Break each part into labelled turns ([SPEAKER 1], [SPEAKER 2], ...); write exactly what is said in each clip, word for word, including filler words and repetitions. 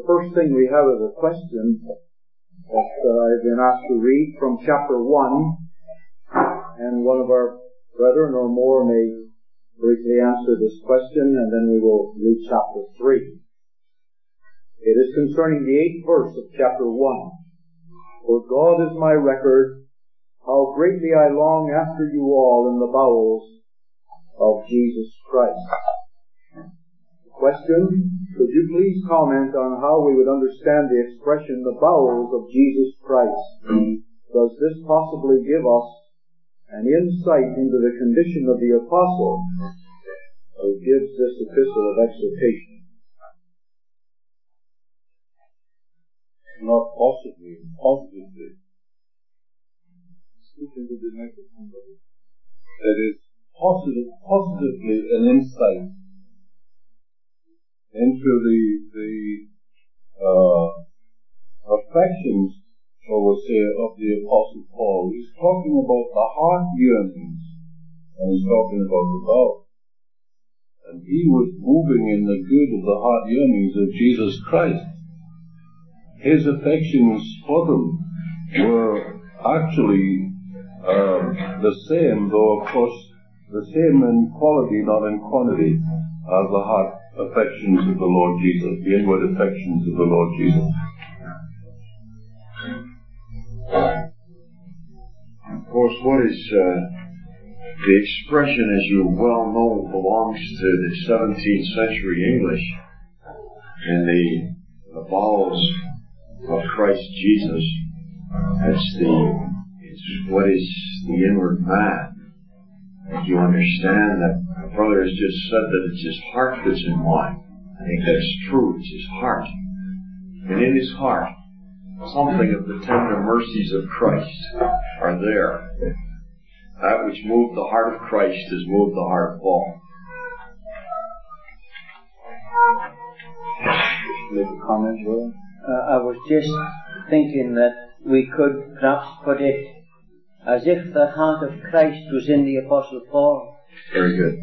[SPEAKER 1] the first thing we have is a question that uh, I've been asked to read from chapter one, and one of our brethren or more may briefly answer this question, and then we will read chapter three. It is concerning the eighth verse of chapter one. For God is my record, how greatly I long after you all in the bowels of Jesus Christ. Question, could you please comment on how we would understand the expression the bowels of Jesus Christ? Does this possibly give us an insight into the condition of the apostle who gives this epistle of exhortation?
[SPEAKER 2] Not possibly, positively. Speak into the microphone. That is positive, positively an insight into the the uh, affections, shall we say, of the Apostle Paul. He's talking about the heart yearnings, and he's talking about the bowels. And he was moving in the good of the heart yearnings of Jesus Christ. His affections for them were actually uh, the same, though of course the same in quality, not in quantity, as the heart affections of the Lord Jesus, the inward affections of the Lord Jesus.
[SPEAKER 3] Of course, what is uh, the expression, as you well know, belongs to the seventeenth century English, in the, the bowels of Christ Jesus. That's the, it's what is the inward man. And you understand that my brother has just said that it's his heart that's in line. I think that's true. It's his heart. And in his heart, something of the tender mercies of Christ are there. That which moved the heart of Christ has moved the heart of Paul.
[SPEAKER 1] Make a comment, Will?
[SPEAKER 4] Uh, I was just thinking that we could perhaps put it as if the heart of Christ was in the Apostle Paul.
[SPEAKER 3] Very good.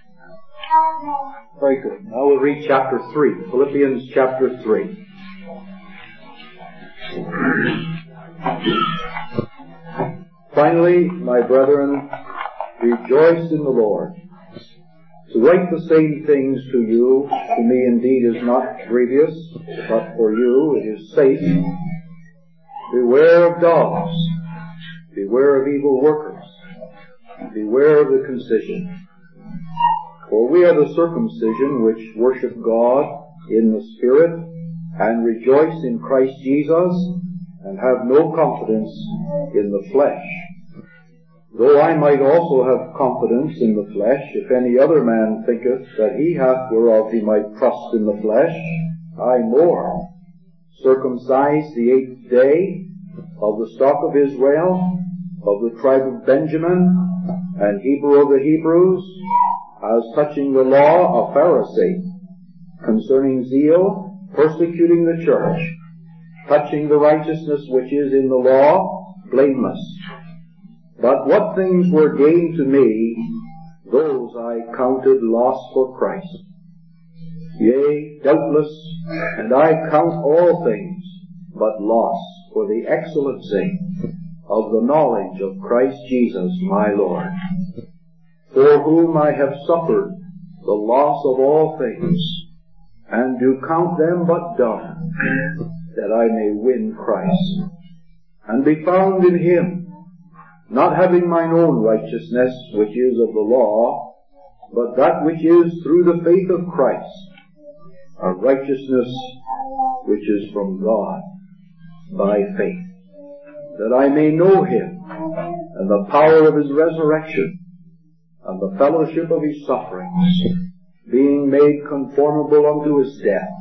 [SPEAKER 1] Very good. Now we'll read chapter three, Philippians chapter three. Finally, my brethren, rejoice in the Lord. To write the same things to you, to me indeed is not grievous, but for you it is safe. Beware of dogs. Beware of evil workers. Beware of the concision. For we are the circumcision which worship God in the Spirit and rejoice in Christ Jesus and have no confidence in the flesh. Though I might also have confidence in the flesh, if any other man thinketh that he hath whereof he might trust in the flesh, I more. Circumcised the eighth day, of the stock of Israel, of the tribe of Benjamin, and Hebrew of the Hebrews, as touching the law, a Pharisee, concerning zeal, persecuting the church, touching the righteousness which is in the law, blameless. But what things were gained to me, those I counted loss for Christ. Yea, doubtless, and I count all things but loss for the excellency of the knowledge of Christ Jesus my Lord, for whom I have suffered the loss of all things, and do count them but dung, that I may win Christ, and be found in him, not having mine own righteousness, which is of the law, but that which is through the faith of Christ, a righteousness which is from God, by faith, that I may know him, and the power of his resurrection, and the fellowship of his sufferings, being made conformable unto his death,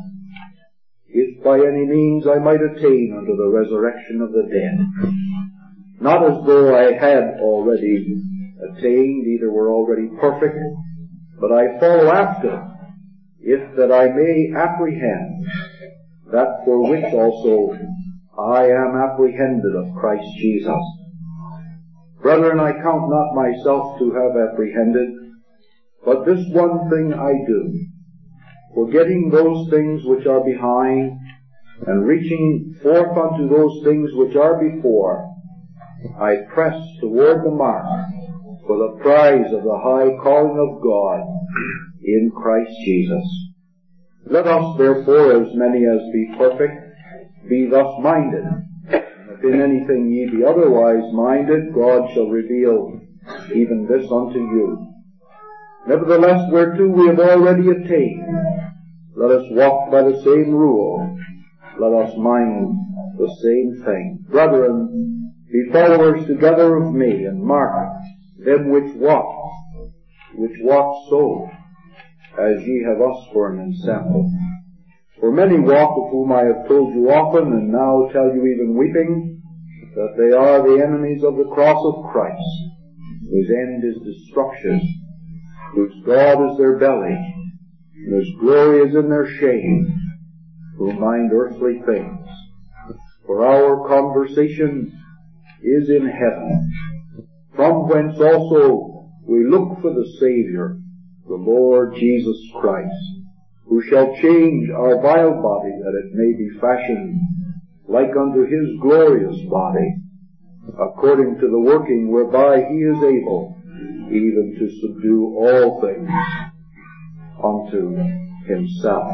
[SPEAKER 1] if by any means I might attain unto the resurrection of the dead. Not as though I had already attained, either were already perfect, but I follow after, if that I may apprehend that for which also I am apprehended of Christ Jesus. Brethren, I count not myself to have apprehended, but this one thing I do, forgetting those things which are behind, and reaching forth unto those things which are before, I press toward the mark for the prize of the high calling of God in Christ Jesus. Let us therefore, as many as be perfect, be thus minded. If in anything ye be otherwise minded, God shall reveal even this unto you. Nevertheless, whereto we have already attained, let us walk by the same rule. Let us mind the same thing. Brethren, be followers together of me, and mark them which walk, which walk so, as ye have us for an ensample. For many walk, of whom I have told you often, and now tell you even weeping, that they are the enemies of the cross of Christ, whose end is destruction, whose God is their belly, and whose glory is in their shame, who mind earthly things. For our conversation is in heaven, from whence also we look for the Savior, the Lord Jesus Christ, who shall change our vile body, that it may be fashioned like unto his glorious body, according to the working whereby he is able even to subdue all things unto himself.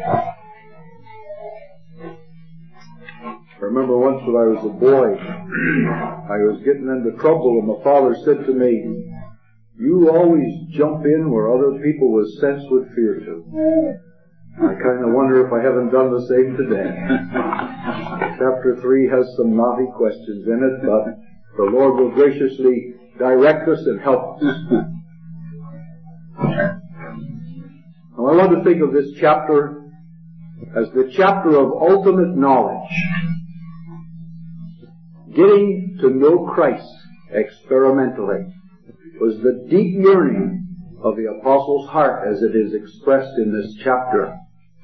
[SPEAKER 1] I remember once when I was a boy, I was getting into trouble, and my father said to me, "You always jump in where other people with sense would fear to." I kind of wonder if I haven't done the same today. Chapter three has some naughty questions in it, but the Lord will graciously direct us and help us. Now, I want to think of this chapter as the chapter of ultimate knowledge. Getting to know Christ experimentally was the deep yearning of the apostle's heart as it is expressed in this chapter.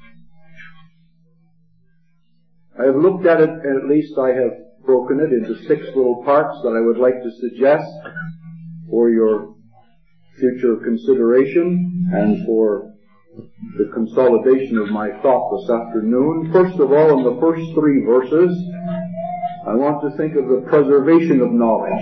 [SPEAKER 1] I have looked at it, and at least I have broken it into six little parts that I would like to suggest for your future consideration and for the consolidation of my thought this afternoon. First of all, in the first three verses, I want to think of the preservation of knowledge.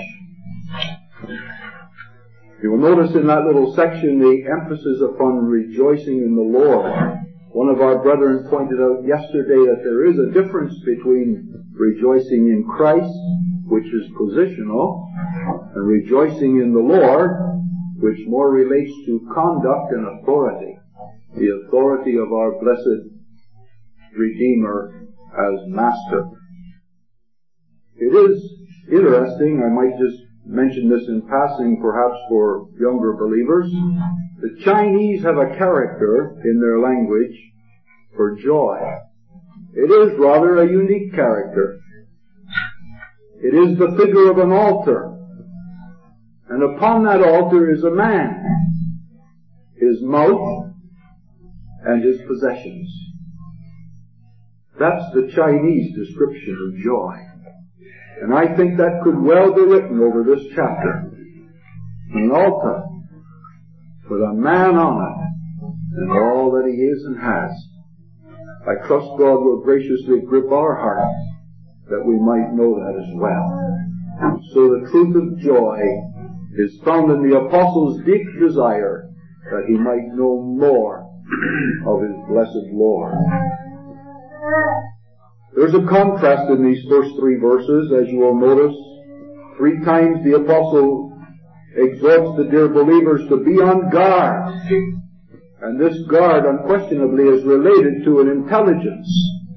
[SPEAKER 1] You will notice in that little section the emphasis upon rejoicing in the Lord. One of our brethren pointed out yesterday that there is a difference between rejoicing in Christ, which is positional, and rejoicing in the Lord, which more relates to conduct and authority. The authority of our blessed Redeemer as Master. It is interesting, I might just mention this in passing perhaps for younger believers. The Chinese have a character in their language for joy. It is rather a unique character. It is the figure of an altar. And upon that altar is a man, his mouth, and his possessions. That's the Chinese description of joy. And I think that could well be written over this chapter. An altar with a man on it and all that he is and has. I trust God will graciously grip our hearts that we might know that as well. So the truth of joy is found in the apostle's deep desire that he might know more of his blessed Lord. There's a contrast in these first three verses, as you will notice. Three times the apostle exhorts the dear believers to be on guard. And this guard unquestionably is related to an intelligence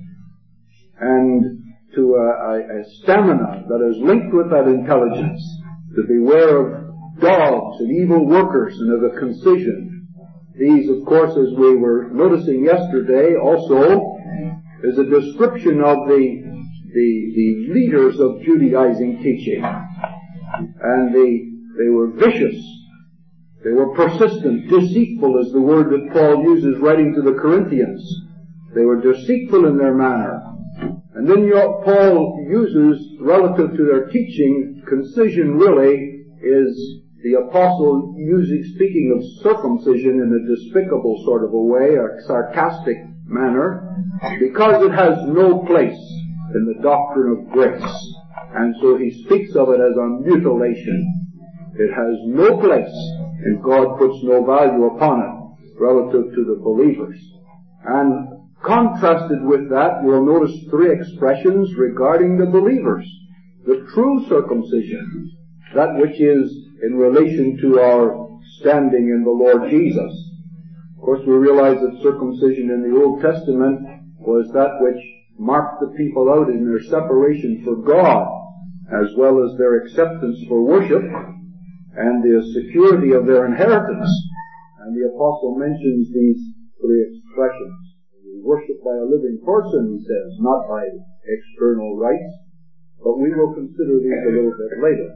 [SPEAKER 1] and to a, a, a stamina that is linked with that intelligence. To beware of dogs and evil workers and of the concision. These, of course, as we were noticing yesterday, also is a description of the, the, the leaders of Judaizing teaching. And they, they were vicious. They were persistent. Deceitful is the word that Paul uses writing to the Corinthians. They were deceitful in their manner. And then Paul uses, relative to their teaching, concision really is the apostle using, speaking of circumcision in a despicable sort of a way, a sarcastic manner because it has no place in the doctrine of grace. And so he speaks of it as a mutilation. It has no place, and God puts no value upon it relative to the believers. And contrasted with that, you'll notice three expressions regarding the believers. The true circumcision, that which is in relation to our standing in the Lord Jesus. Of course, we realize that circumcision in the Old Testament was that which marked the people out in their separation for God, as well as their acceptance for worship and the security of their inheritance. And the apostle mentions these three expressions. We worship by a living person, he says, not by external rites, but we will consider these a little bit later.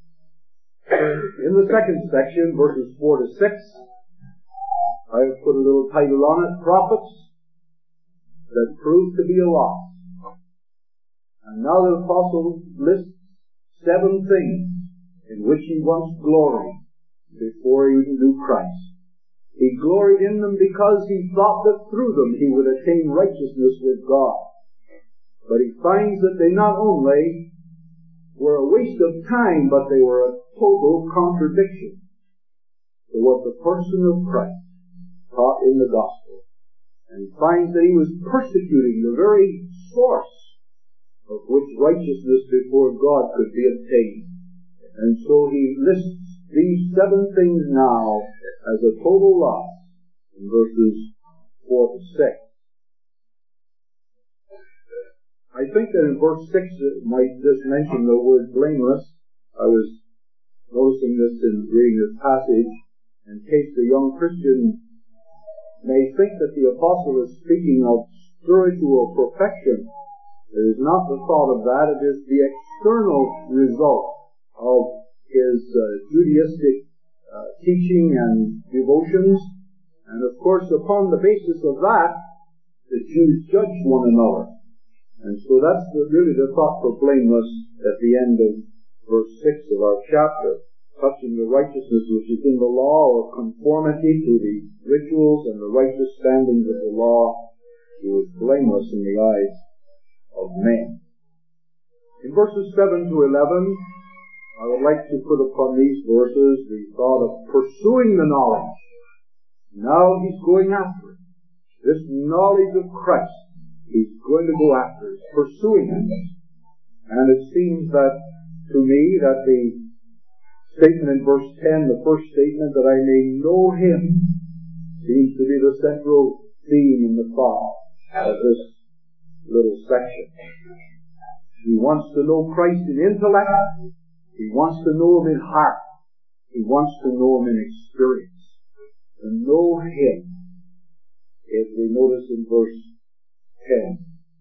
[SPEAKER 1] In the second section, verses four to six, I have put a little title on it, Prophets that Prove to be a Loss. And now the apostle lists seven things in which he once gloried before he knew Christ. He gloried in them because he thought that through them he would attain righteousness with God. But he finds that they not only were a waste of time, but they were a total contradiction to what the person of Christ taught in the gospel. And he finds that he was persecuting the very source of which righteousness before God could be obtained. And so he lists these seven things now as a total loss in verses four to six. I think that in verse six it might just mention the word blameless. I was noticing this in reading this passage, in case the young Christian may think that the apostle is speaking of spiritual perfection. It is not the thought of that. It is the external result of his uh, Judaistic uh, teaching and devotions. And of course, upon the basis of that, the Jews judged one another. And so that's the, really the thought for blameless at the end of verse six of our chapter, touching the righteousness which is in the law, or conformity to the rituals and the righteous standings of the law. He was blameless in the eyes of men. In verses seven to eleven, I would like to put upon these verses the thought of pursuing the knowledge. Now he's going after it. This knowledge of Christ, he's going to go after it, pursuing it. And it seems that, to me, that the statement in verse ten, the first statement, that I may know him, seems to be the central theme in the thought of this little section. He wants to know Christ in intellect. He wants to know him in heart. He wants to know him in experience. To know him, as we notice in verse ten.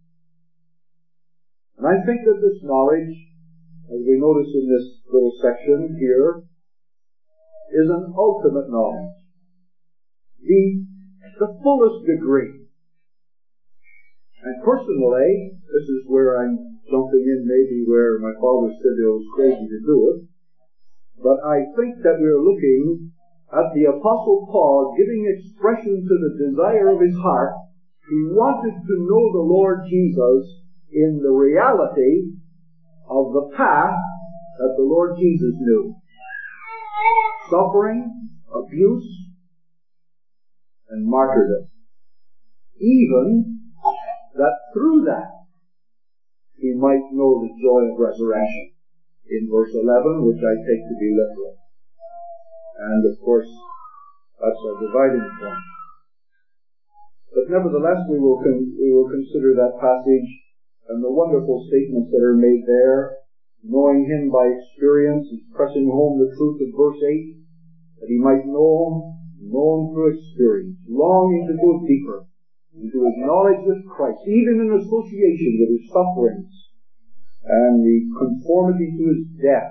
[SPEAKER 1] And I think that this knowledge, as we notice in this little section here, is an ultimate knowledge. The, the fullest degree. And personally, this is where I'm jumping in maybe where my father said it was crazy to do it, but I think that we're looking at the Apostle Paul giving expression to the desire of his heart. He wanted to know the Lord Jesus in the reality of the path that the Lord Jesus knew. Suffering, abuse, and martyrdom. Even that through that he might know the joy of resurrection. In verse eleven, which I take to be literal. And of course, that's our dividing point. But nevertheless, we will con- we will consider that passage and the wonderful statements that are made there, knowing him by experience, is pressing home the truth of verse eight, that he might know him, know him through experience, longing to go deeper into his knowledge with Christ, even in association with his sufferings and the conformity to his death.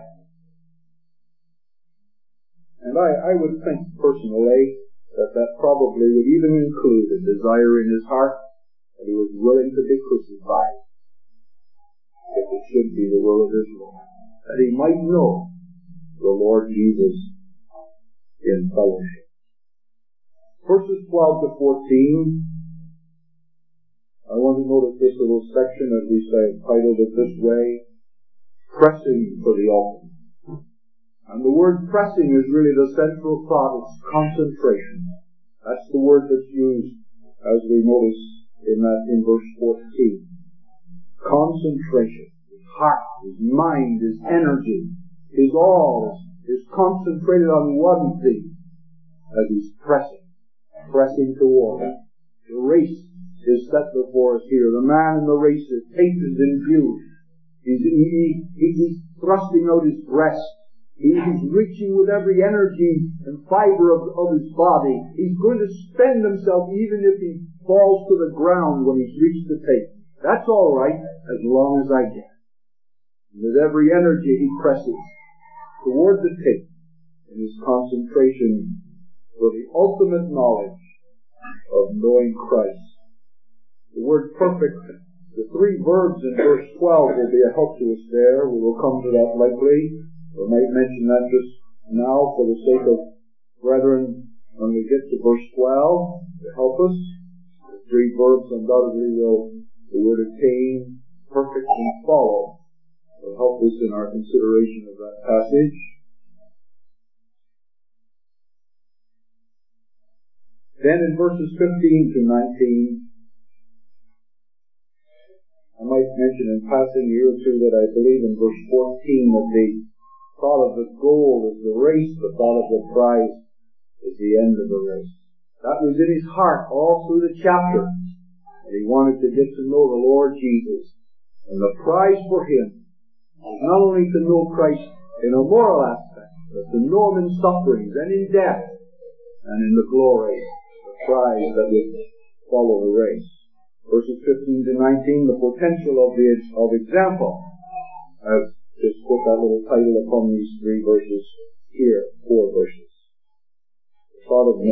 [SPEAKER 1] And I, I would think personally that that probably would even include a desire in his heart that he was willing to be crucified, if it should be the will of his Lord, that he might know the Lord Jesus in fellowship. Verses twelve to fourteen I want to notice this little section, at least I titled it this way, Pressing for the Ultimate. And the word pressing is really the central thought. It's concentration. That's the word that's used, as we notice in that in verse fourteen. Concentration. His heart, his mind, his energy, his all is, is concentrated on one thing as he's pressing, pressing toward it. The race is set before us here. The man in the race, his faith is imbued. He's, he, he, he's thrusting out his breast. He's reaching with every energy and fiber of, of his body. He's going to spend himself even if he falls to the ground when he's reached the tape. That's all right, as long as I get. And with every energy he presses toward the tape in his concentration for the ultimate knowledge of knowing Christ. The word perfect, the three verbs in verse twelve will be a help to us there. We will come to that likely. We might mention that just now for the sake of brethren when we get to verse twelve to help us. The three verbs undoubtedly will, the word attain, perfect, and follow will help us in our consideration of that passage. Then in verses fifteen to nineteen, I might mention in passing here or two that I believe in verse fourteen that the thought of the goal is the race, the thought of the prize is the end of the race. That was in his heart all through the chapter. And he wanted to get to know the Lord Jesus. And the prize for him is not only to know Christ in a moral aspect, but to know him in sufferings and in death and in the glory, the prize that would follow the race. Verses fifteen to nineteen, the potential of the of example. I've just put that little title upon these three verses here, four verses. The thought of,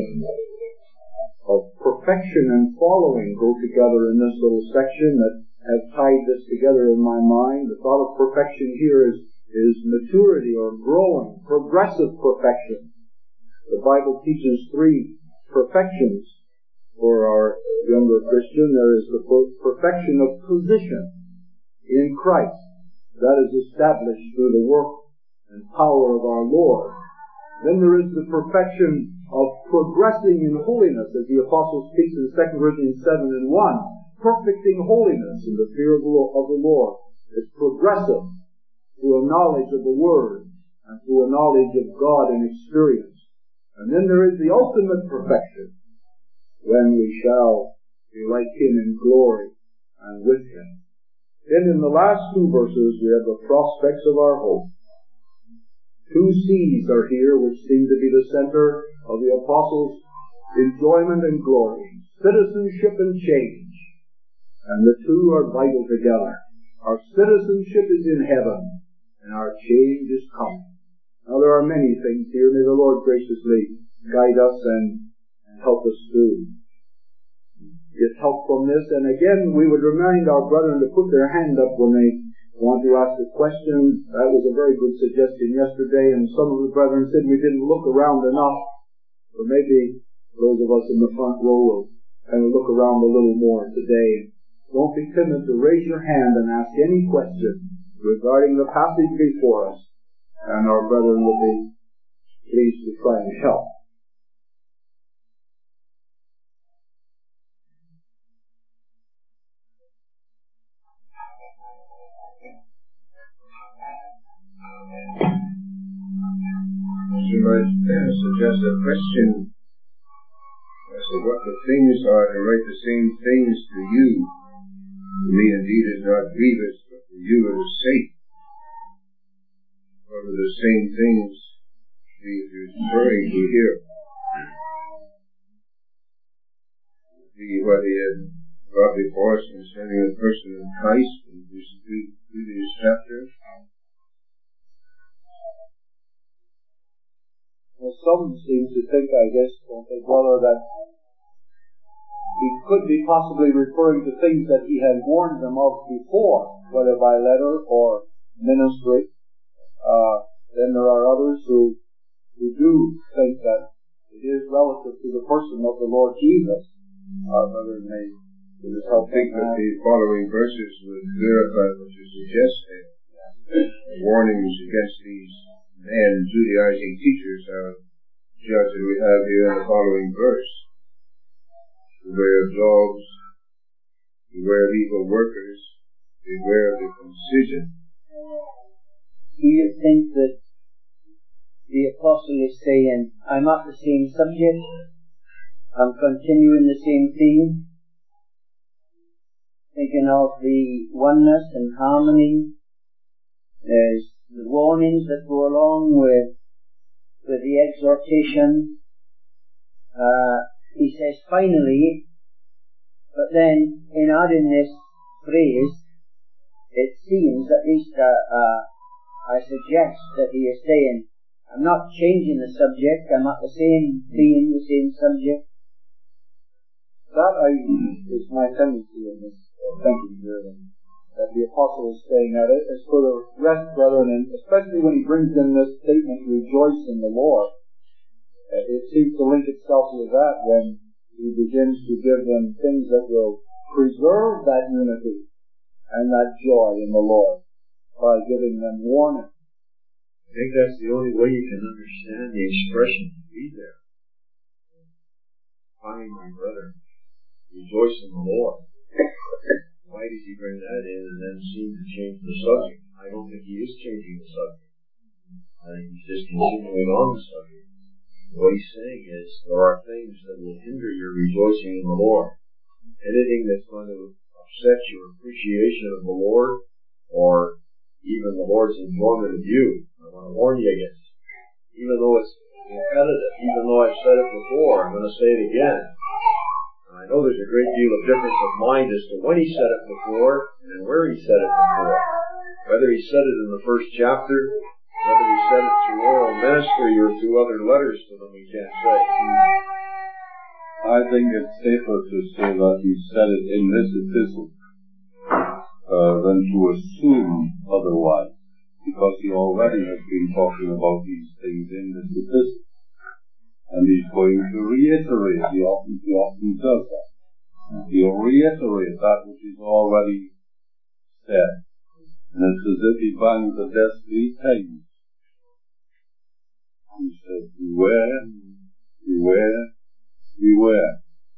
[SPEAKER 1] of perfection and following go together in this little section that have tied this together in my mind. The thought of perfection here is, is maturity or growing, progressive perfection. The Bible teaches three perfections for our younger Christian. There is the perfection of position in Christ. That is established through the work and power of our Lord. Then there is the perfection of progressing in holiness, as the Apostle speaks in Second Corinthians seven and one. Perfecting holiness in the fear of the Lord. It's progressive through a knowledge of the Word and through a knowledge of God and experience. And then there is the ultimate perfection, when we shall be like Him in glory and with Him. Then in the last two verses we have the prospects of our hope. Two C's are here which seem to be the center of the Apostles' enjoyment and glory. Citizenship and change. And the two are vital together. Our citizenship is in heaven, and our change is coming. Now there are many things here. May the Lord graciously guide us and, and help us to get help from this. And again, we would remind our brethren to put their hand up when they want to ask a question. That was a very good suggestion yesterday, and some of the brethren said we didn't look around enough. Or maybe those of us in the front row will kind of look around a little more today. Don't be timid to raise your hand and ask any question regarding the passage before us, and our brethren will be pleased to try and help.
[SPEAKER 2] You might uh, suggest a question as to what the things are to write the same things to you. To me indeed is not grievous, but for you it is safe. What are the same things he is referring to here? See what he had brought before us concerning the person of Christ in this previous chapter.
[SPEAKER 1] Well, some seem to think, I guess, don't they, brother, that he could be possibly referring to things that he had warned them of before, whether by letter or ministry. Uh, then there are others who, who do think that it is relative to the person of the Lord Jesus. Our brethren may
[SPEAKER 2] I think that the following verses would verify what you suggested. The warnings against these men, Judaizing teachers, are just as we have here in the following verse. Beware of dogs, beware of evil workers, beware of the concision.
[SPEAKER 4] Do you think that the apostle is saying, I'm at the same subject, I'm continuing the same theme, thinking of the oneness and harmony, there's the warnings that go along with, with the exhortation. Uh, he says finally, but then in adding this phrase, it seems, at least uh, uh, I suggest that he is saying, I'm not changing the subject, I'm at the same theme, the same subject.
[SPEAKER 1] That I, is my tendency in this thinking here, that the apostle is saying that it is for the rest, brethren, and especially when he brings in this statement, rejoice in the Lord, it seems to link itself with that when he begins to give them things that will preserve that unity and that joy in the Lord by giving them warning.
[SPEAKER 3] I think that's the only way you can understand the expression to be there. Find my brother, rejoice in the Lord. Why does he bring that in and then seem to change the subject? I don't think he is changing the subject. I think he's just continuing on the subject. What he's saying is there are things that will hinder your rejoicing in the Lord. Anything that's going to upset your appreciation of the Lord or even the Lord's enjoyment of you, I want to warn you against. Even though it's repetitive, even though I've said it before, I'm going to say it again. I know there's a great deal of difference of mind as to when he said it before and where he said it before. Whether he said it in the first chapter, whether he said it through oral ministry or through other letters to them, we can't say.
[SPEAKER 2] I think it's safer to say that he said it in this epistle uh, than to assume otherwise, because he already has been talking about these things in this epistle. And he's going to reiterate, he often, he often does that. He'll reiterate that which is already said. And it's as if he bangs the desk three times. He says, beware, beware, beware.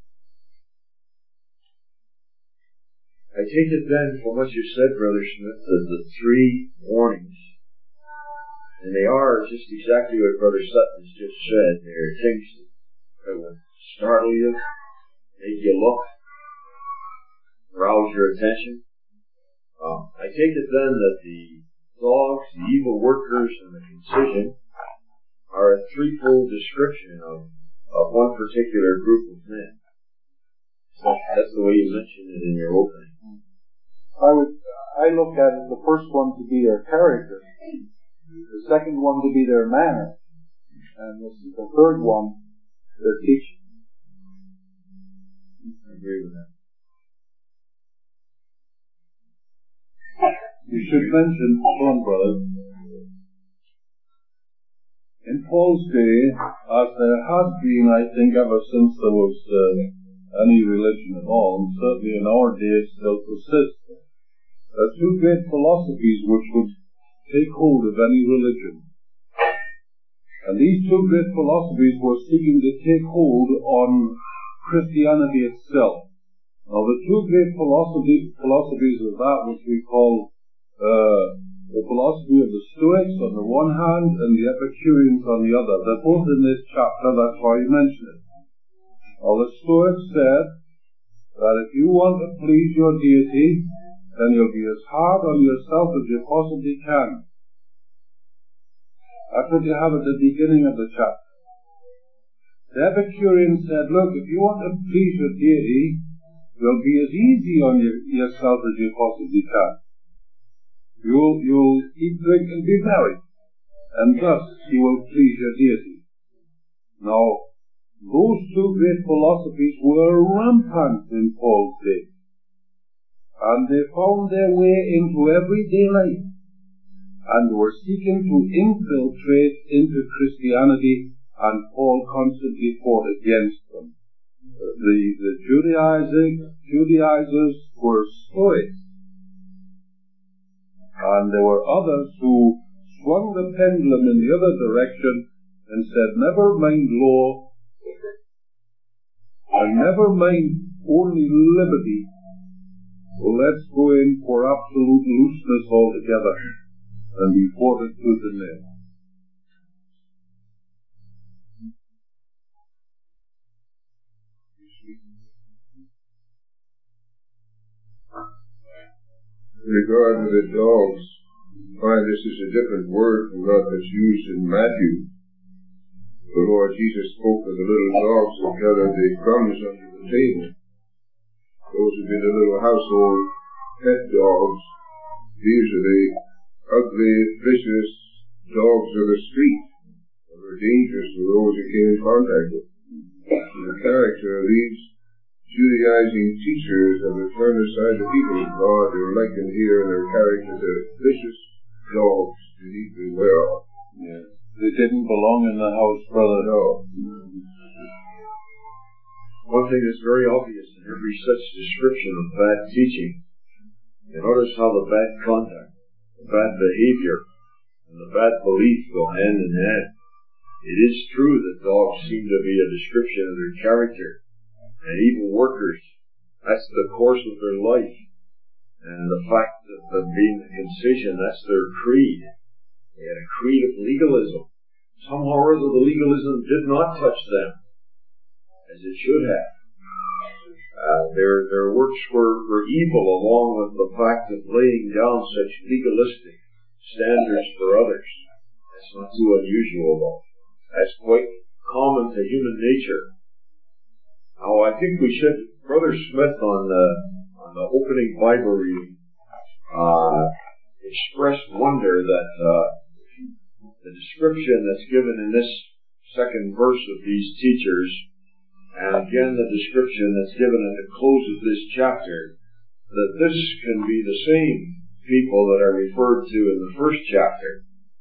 [SPEAKER 3] I take it then from what you said, Brother Smith, that the three warnings, and they are just exactly what Brother Sutton has just said. They're things that will startle you, make you look, rouse your attention. Um, I take it then that the dogs, the evil workers, and the concision are a threefold description of, of one particular group of men. So that's the way you mentioned it in your opening.
[SPEAKER 1] I would, I look at it, the first one to be their character, the second one to be their manner, and the, the third one, their teaching.
[SPEAKER 3] I agree with that.
[SPEAKER 2] You should mention, one brother, in Paul's day, as there has been, I think, ever since there was uh, any religion at all, and certainly in our day it still persists, there are two great philosophies which would take hold of any religion. And these two great philosophies were seeking to take hold on Christianity itself. Now the two great philosophy, philosophies of that which we call uh, the philosophy of the Stoics on the one hand and the Epicureans on the other. They're both in this chapter, that's why you mention it. Now the Stoics said that if you want to please your deity, then you'll be as hard on yourself as you possibly can. That's what you have at the beginning of the chapter. The Epicurean said, look, if you want to please your deity, you'll be as easy on your, yourself as you possibly can. You'll, you'll eat, drink, and be merry, and thus you will please your deity. Now, those two great philosophies were rampant in Paul's day. And they found their way into everyday life, and were seeking to infiltrate into Christianity, and Paul constantly fought against them. the, the Judaizing, Judaizers were Stoics. And there were others who swung the pendulum in the other direction and said, never mind law, and never mind only liberty. Well, let's go in for absolute looseness altogether, and be fought it to the nail.
[SPEAKER 5] In regard to the dogs, find this is a different word from that that's used in Matthew. The Lord Jesus spoke of the little dogs that gather the crumbs under the table. Those would be the little household pet dogs. These are the ugly, vicious dogs of the street that were dangerous to those who came in contact with. And the character of these Judaizing teachers that have turned aside the people of God, they were likened here in their character to vicious dogs to need to beware of.
[SPEAKER 2] Yes. They didn't belong in the house, brother.
[SPEAKER 5] No.
[SPEAKER 3] One thing is very obvious in every such description of bad teaching. You notice how the bad conduct, the bad behavior, and the bad belief go hand in hand. It is true that dogs seem to be a description of their character. And evil workers, that's the course of their life. And the fact of them being the concision, that's their creed. They had a creed of legalism. Somehow or other the legalism did not touch them, as it should have. Uh, their their works were, were evil, along with the fact of laying down such legalistic standards for others. That's not too unusual, though. That's quite common to human nature. Now, I think we should, Brother Smith on the, on the opening Bible reading, uh, expressed wonder that, uh, the description that's given in this second verse of these teachers, and again the description that's given at the close of this chapter, that this can be the same people that are referred to in the first chapter.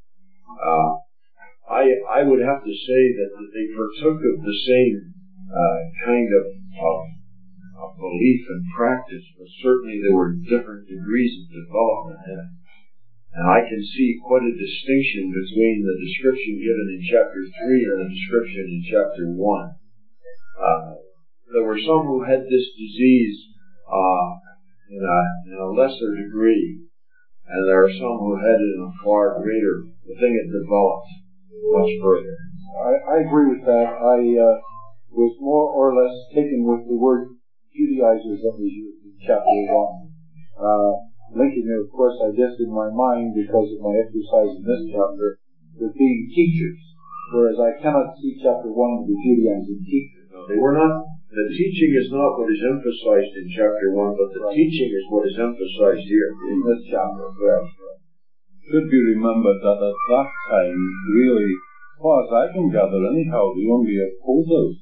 [SPEAKER 3] Uh, I, I would have to say that, that they partook of the same Uh, kind of, of, of belief and practice, but certainly there were different degrees of development in it. And I can see quite a distinction between the description given in chapter three and the description in chapter one. Uh, there were some who had this disease uh, in, a, in a lesser degree, and there are some who had it in a far greater. The thing had developed much further.
[SPEAKER 2] I, I agree with that. I uh, was more or less taken with the word Judaizers that was used in chapter one. Uh, linking it, of course, I guess in my mind, because of my exercise in this chapter, with being teachers, whereas I cannot see chapter one to be Judaizing teachers.
[SPEAKER 3] No, they were not. The teaching is not what is emphasized in chapter one, but the right. teaching is what is emphasized here
[SPEAKER 2] in this chapter. Correct. Should be remembered that at that time, really, as far as I can gather anyhow, the only opposers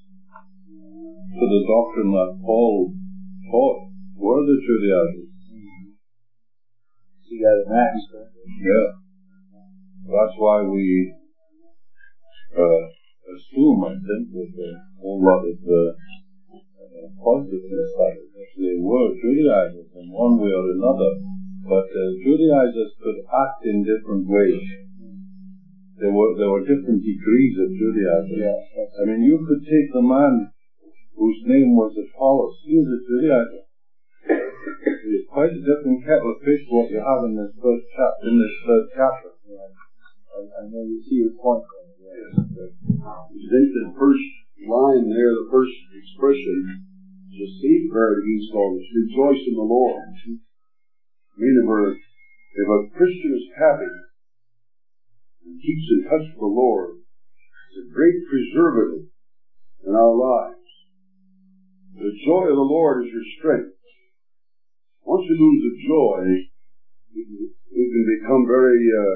[SPEAKER 2] to the doctrine that Paul taught were the Judaizers.
[SPEAKER 4] See that in Acts?
[SPEAKER 2] Yeah. That's why we uh, assume, I think, with a whole lot of uh, uh, positiveness that they were Judaizers in one way or another. But uh, Judaizers could act in different ways. There were there were different degrees of Judaizers.
[SPEAKER 4] Yeah.
[SPEAKER 2] I mean, you could take the man whose name was Apollos. He was a Judaizer. It's quite a different kettle of fish what you have in this first chapter. In this third chapter.
[SPEAKER 4] Yeah. I, I know you see your point.
[SPEAKER 5] Yes. You think the first line there, the first expression, is a safeguard against all this. Rejoice in the Lord. I mean, if, we're, if a Christian is happy and keeps in touch with the Lord, it's a great preservative in our lives. The joy of the Lord is your strength. Once you lose the joy, you can, you can become very, uh,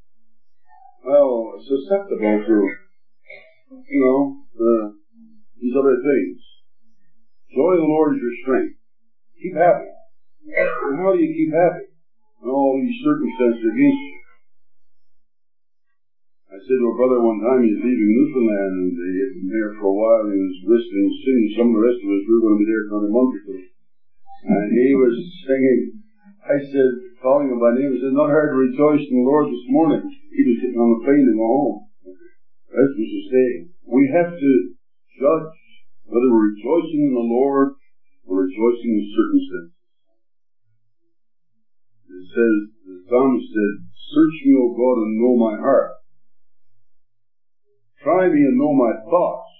[SPEAKER 5] well, susceptible to, you know, uh, these other things. Joy of the Lord is your strength. Keep happy. And how do you keep happy? When all these circumstances are against you. I said to a brother one time, he's leaving Newfoundland, and he had been there for a while, and he was visiting singing. Some of the rest of us, we were going to be there for a month or two. And he was singing. I said, calling him by name, I said, not hard to rejoice in the Lord this morning. He was getting on the plane to go home. That was his saying. We have to judge whether we're rejoicing in the Lord or rejoicing in circumstances. It says, the psalmist said, search me, O God, and know my heart. Try me and know my thoughts,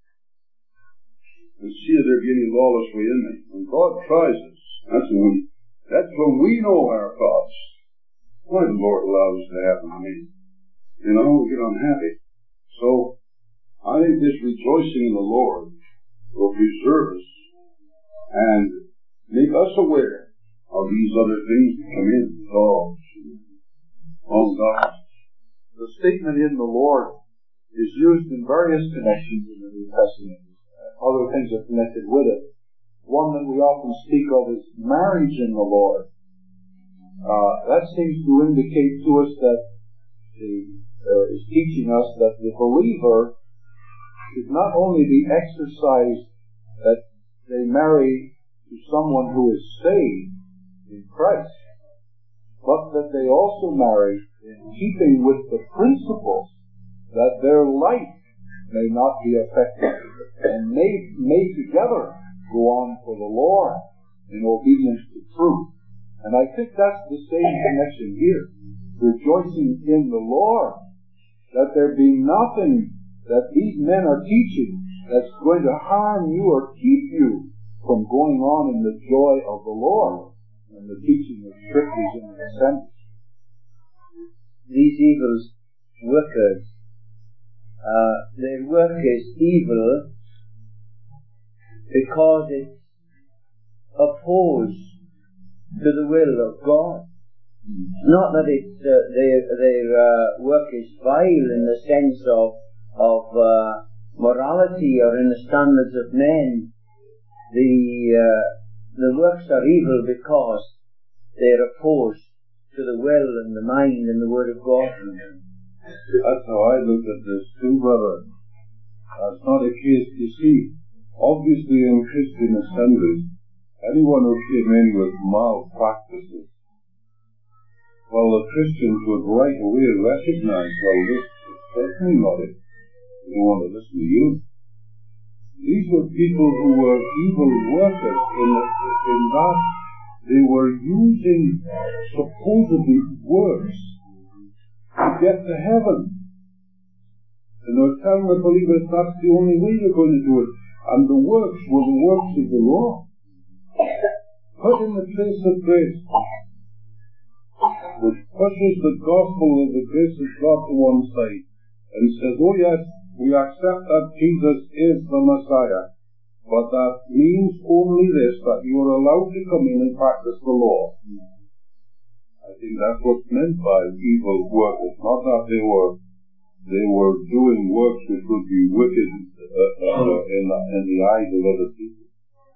[SPEAKER 5] and see if there be any lawless way in me. When God tries us, that's when we, that's when we know our thoughts. Why the Lord allows this to happen to me? You know, we get unhappy. So, I think this rejoicing in the Lord will preserve us and make us aware of these other things that come in. Thoughts, all God.
[SPEAKER 1] The statement in the Lord is used in various connections in the New Testament. Other things are connected with it. One that we often speak of is marriage in the Lord. Uh, that seems to indicate to us that the, uh, is teaching us that the believer should not only be exercised that they marry to someone who is saved in Christ, but that they also marry in keeping with the principles that their life may not be affected, and may, may together go on for the Lord in obedience to truth. And I think that's the same connection here. Rejoicing in the Lord, that there be nothing that these men are teaching that's going to harm you or keep you from going on in the joy of the Lord and the teaching of Scriptures in the assembly.
[SPEAKER 4] These evil workers, Uh, their work is evil because it's opposed to the will of God. Not that it's uh, their their uh, work is vile in the sense of of uh, morality or in the standards of men. The uh, the works are evil because they're opposed to the will and the mind and the Word of God.
[SPEAKER 2] That's how I look at this too, brother. That's not a case, you see. Obviously in Christian assemblies, anyone who came in with malpractices, well, the Christians would right away recognize, well, this is certainly not it. They don't want to listen to you. These were people who were evil workers in, the, in that they were using supposedly works to get to heaven. And they were telling the believers that's the only way you're going to do it. And the works were the works of the law. Put in the place of grace, which pushes the gospel of the grace of God to one side and says, oh yes, we accept that Jesus is the Messiah, but that means only this, that you are allowed to come in and practice the law. I think that's what's meant by evil work. It's not that they were they were doing works which would be wicked uh, uh, in, the, in the eyes of other people.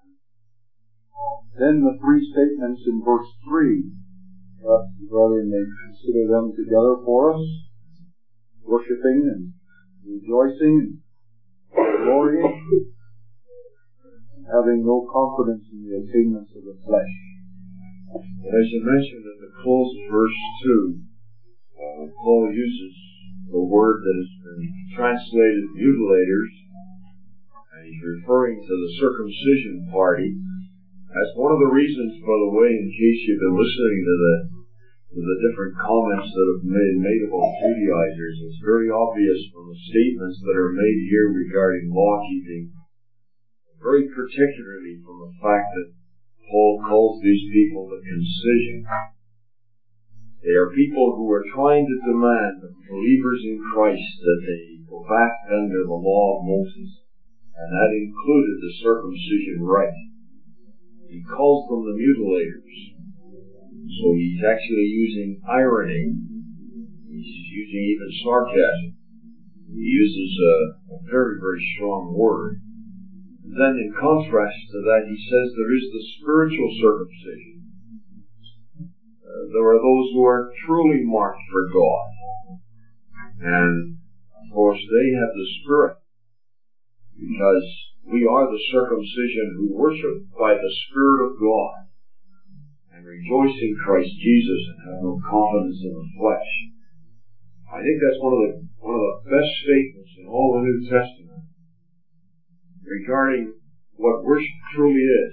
[SPEAKER 1] Then the three statements in verse three, uh, brethren, may consider them together for us, worshipping and rejoicing and glorying, and having no confidence in the attainments of the flesh.
[SPEAKER 3] But as you mentioned in the close of verse two, uh, Paul uses the word that has been translated mutilators, and he's referring to the circumcision party. That's one of the reasons, by the way, in case you've been listening to the to the different comments that have been made about Judaizers, it's very obvious from the statements that are made here regarding law-keeping, very particularly from the fact that Paul calls these people the concision. They are people who are trying to demand of believers in Christ that they go back under the law of Moses, and that included the circumcision rite. He calls them the mutilators. So he's actually using irony. He's using even sarcasm. He uses a, a very, very strong word. Then in contrast to that, he says there is the spiritual circumcision. Uh, there are those who are truly marked for God. And, of course, they have the Spirit, because we are the circumcision who worship by the Spirit of God and rejoice in Christ Jesus and have no confidence in the flesh. I think that's one of the one of the best statements in all the New Testament regarding what worship truly is.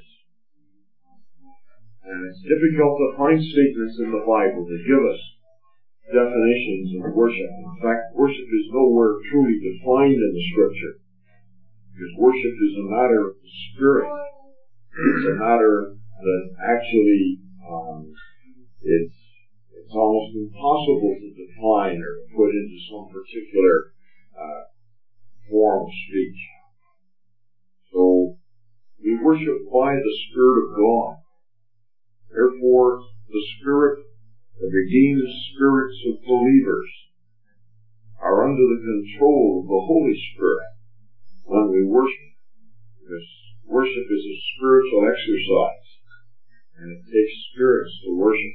[SPEAKER 3] And it's difficult to find statements in the Bible that give us definitions of worship. In fact, worship is nowhere truly defined in the Scripture, because worship is a matter of the Spirit. It's a matter that actually um, it's it's almost impossible to define or put into some particular uh, form of speech. So we worship by the Spirit of God. Therefore, the Spirit, the redeemed spirits of believers, are under the control of the Holy Spirit when we worship. Because worship is a spiritual exercise, and it takes spirits to worship.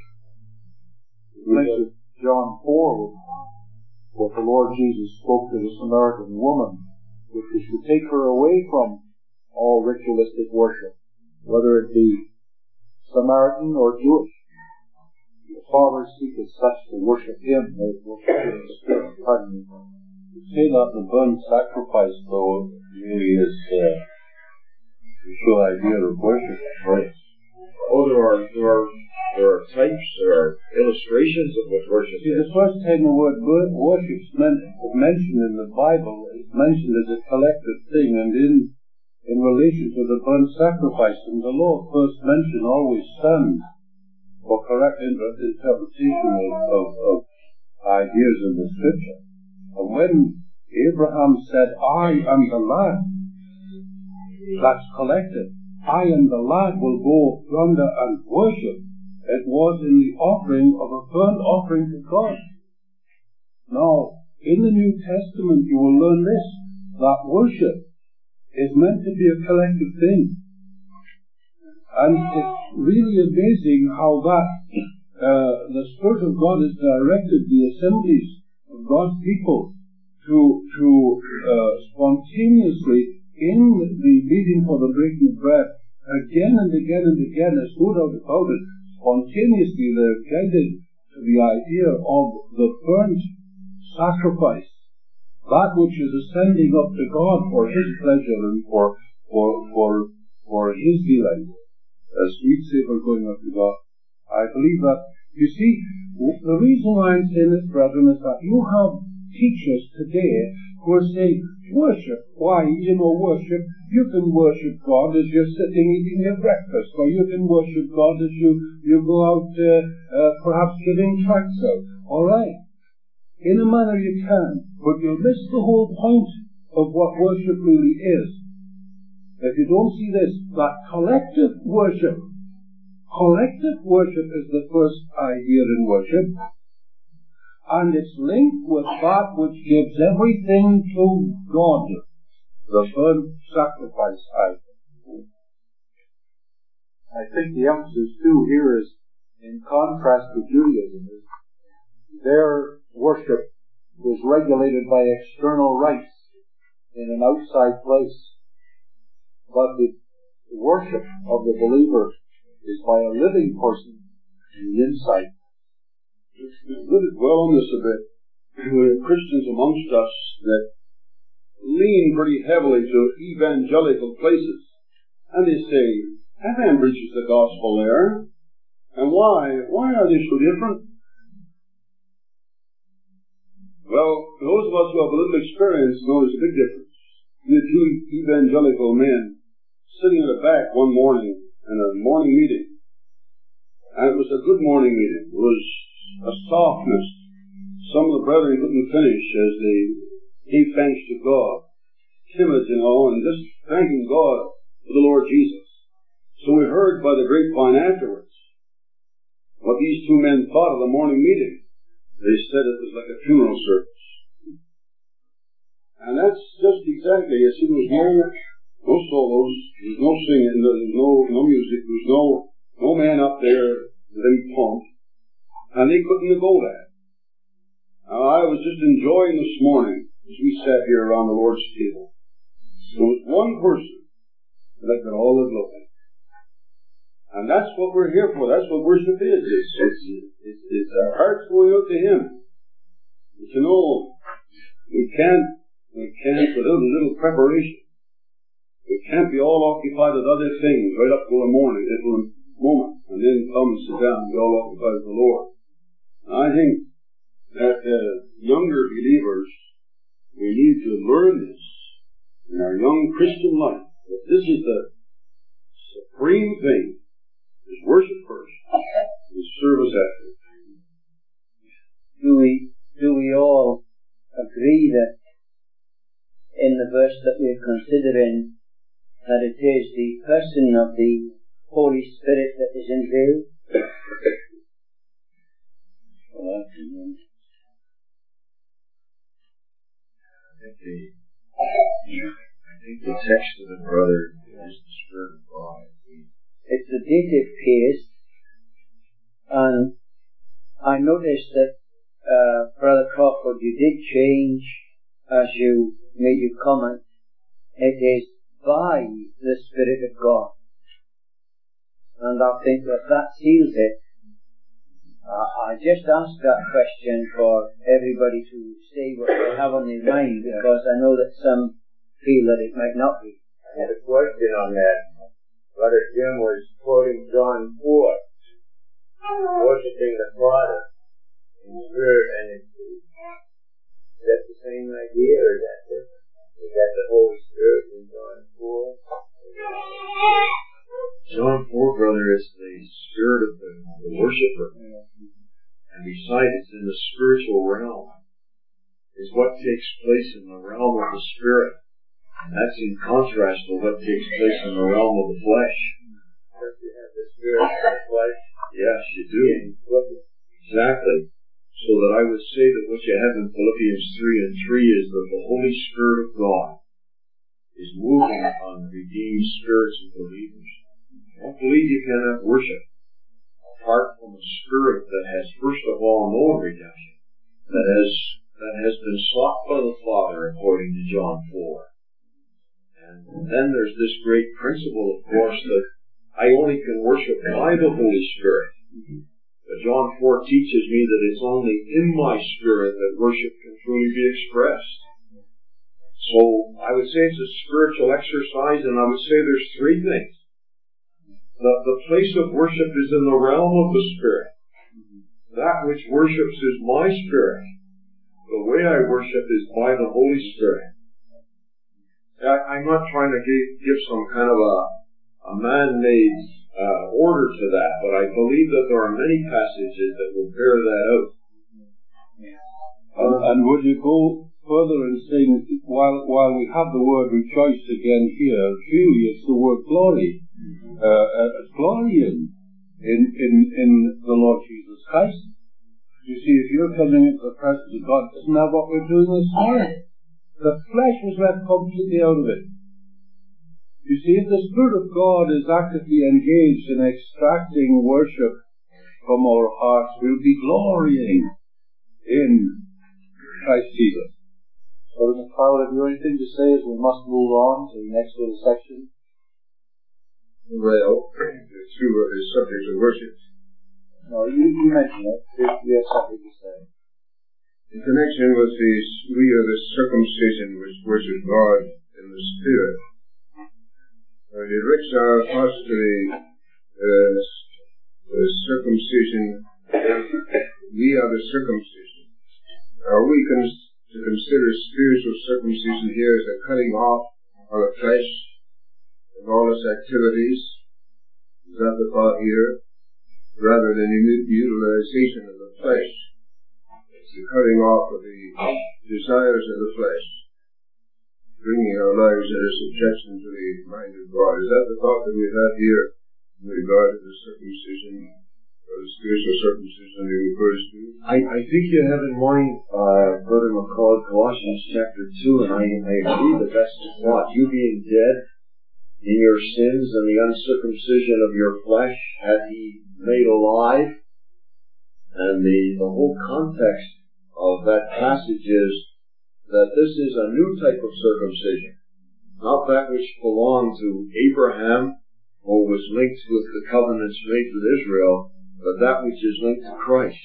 [SPEAKER 1] Like John four, what the Lord Jesus spoke to the Samaritan woman, which is to take her away from all ritualistic worship, whether it be Samaritan or Jewish. The Father seeketh such to worship Him, they worship Him in spirit. Pardon me.
[SPEAKER 2] You say that the burnt sacrifice, though, really is uh, the true idea of worship, right?
[SPEAKER 3] Oh, there are there are there are types, there are illustrations of what worship
[SPEAKER 2] See,
[SPEAKER 3] is.
[SPEAKER 2] the first time the word worship is mentioned in the Bible, it's mentioned as a collective thing, and in in relation to the burnt sacrifice, and the Lord first mention always stands for correct inter- interpretation of, of, of ideas in the Scripture. And when Abraham said, I and the lad, that's collective, I and the lad will go yonder and worship, it was in the offering of a burnt offering to God. Now, in the New Testament you will learn this, that worship is meant to be a collective thing. And it's really amazing how that uh, the Spirit of God has directed the assemblies of God's people to to uh, spontaneously, in the meeting for the breaking of bread, again and again and again, there's no doubt about it, spontaneously they're guided to the idea of the burnt sacrifice, that which is ascending up to God for His pleasure and for for for for His delight, a sweet savor going up to God. I believe that, you see, the reason why I'm saying this, brethren, is that you have teachers today who are saying, worship, why, you know, worship, you can worship God as you're sitting eating your breakfast, or you can worship God as you, you go out, uh, uh, perhaps giving tracts out. Alright. In a manner you can, but you'll miss the whole point of what worship really is. If you don't see this, that collective worship, collective worship is the first idea in worship, and it's linked with that which gives everything to God, the burnt sacrifice item.
[SPEAKER 1] I think the emphasis too here is, in contrast to Judaism, is their worship is regulated by external rites in an outside place. But the worship of the believer is by a living person in the inside.
[SPEAKER 5] We've really dwell on this a bit. There are Christians amongst us that lean pretty heavily to evangelical places. And they say, that man preaches the gospel there. And why? Why are they so different? Well, those of us who have a little experience know there's a big difference. The two evangelical men sitting at the back one morning in a morning meeting. And it was a good morning meeting. It was a softness. Some of the brethren couldn't finish as they gave thanks to God. Timid, you know, and just thanking God for the Lord Jesus. So we heard by the grapevine afterwards what these two men thought of the morning meeting. They said it was like a funeral service. And that's just exactly, you see, there was no, no solos, there was no singing, there was no, no music, there was no, no man up there with any pump, and they couldn't go that. Now, I was just enjoying this morning, as we sat here around the Lord's table, there was one person that got all the glory. And that's what we're here for. That's what worship is. It's, it's, it's, it's our hearts going out to Him. But you know, we can't, we can't, without a little preparation, we can't be all occupied with other things right up to the morning, little moment, and then come and sit down and be all occupied with the Lord. And I think that uh, younger believers, we need to learn this in our young Christian life, that this is the supreme thing, is worship first, and service after.
[SPEAKER 4] Do we, do we all agree that in the verse that we're considering, that it is the person of the Holy Spirit that is unveiled?
[SPEAKER 3] Well, I think the, I think the text of the brother is the Spirit of God.
[SPEAKER 4] It's the dative case, and I noticed that, uh, Brother Crawford, you did change as you made your comment. It is by the Spirit of God. And I think that that seals it. Uh, I just asked that question for everybody to say what they have on their mind, because I know that some feel that it might not be.
[SPEAKER 6] I had a question on that. Brother Jim was quoting John four, worshiping the Father in spirit and in truth. Is that the same idea, or is that different? Is that the Holy Spirit in John four?
[SPEAKER 3] John four, brother, is the spirit of the, the worshiper. And besides, it's in the spiritual realm. It's what takes place in the realm of the Spirit. And that's in contrast to what takes place in the realm of the flesh.
[SPEAKER 6] Don't you have the Spirit in the flesh?
[SPEAKER 3] Yes, you do. Exactly. So that I would say that what you have in Philippians three and three is that the Holy Spirit of God is moving on redeemed spirits of believers. I don't believe you can have worship apart from a spirit that has first of all known redemption, that has that has been sought by the Father according to John four. And then there's this great principle, of course, that I only can worship by the Holy Spirit. But John four teaches me that it's only in my spirit that worship can truly be expressed. So I would say it's a spiritual exercise, and I would say there's three things. The, the place of worship is in the realm of the Spirit. That which worships is my spirit. The way I worship is by the Holy Spirit. I, I'm not trying to give, give some kind of a, a man-made uh, order to that, but I believe that there are many passages that will bear that out.
[SPEAKER 2] And, and would you go further in saying, while while we have the word rejoice again here, really it's the word glory. Uh, uh, glory in, in, in, in the Lord Jesus Christ. You see, if you're coming into the presence of God, isn't that what we're doing this morning? The flesh was left completely out of it. You see, if the Spirit of God is actively engaged in extracting worship from our hearts, we'll be glorying in Christ Jesus.
[SPEAKER 1] So, Mister Fowler, have you anything to say as we must move on to the next little section?
[SPEAKER 5] Well, it's true of the subject of worship.
[SPEAKER 1] No, you, you mentioned it. You have something to say.
[SPEAKER 5] In connection with the, we are the circumcision which worship God in the Spirit. Uh, he directs our hearts to the, uh, the circumcision, we are the circumcision. Are we cons- to consider spiritual circumcision here as a cutting off of the flesh of all its activities? Is that the thought here? Rather than the utilization of the flesh. It's the cutting off of the desires of the flesh, bringing our lives into subjection to the mind of God. Is that the thought that we have here in regard to the circumcision, or the spiritual circumcision he refers to?
[SPEAKER 3] I, I think you have in mind, uh, Brother McCall, Colossians chapter two, and I, I agree that that's the thought. You being dead in your sins and the uncircumcision of your flesh hath he made alive. And the, the whole context of that passage is that this is a new type of circumcision, not that which belonged to Abraham or was linked with the covenants made with Israel, but that which is linked to Christ.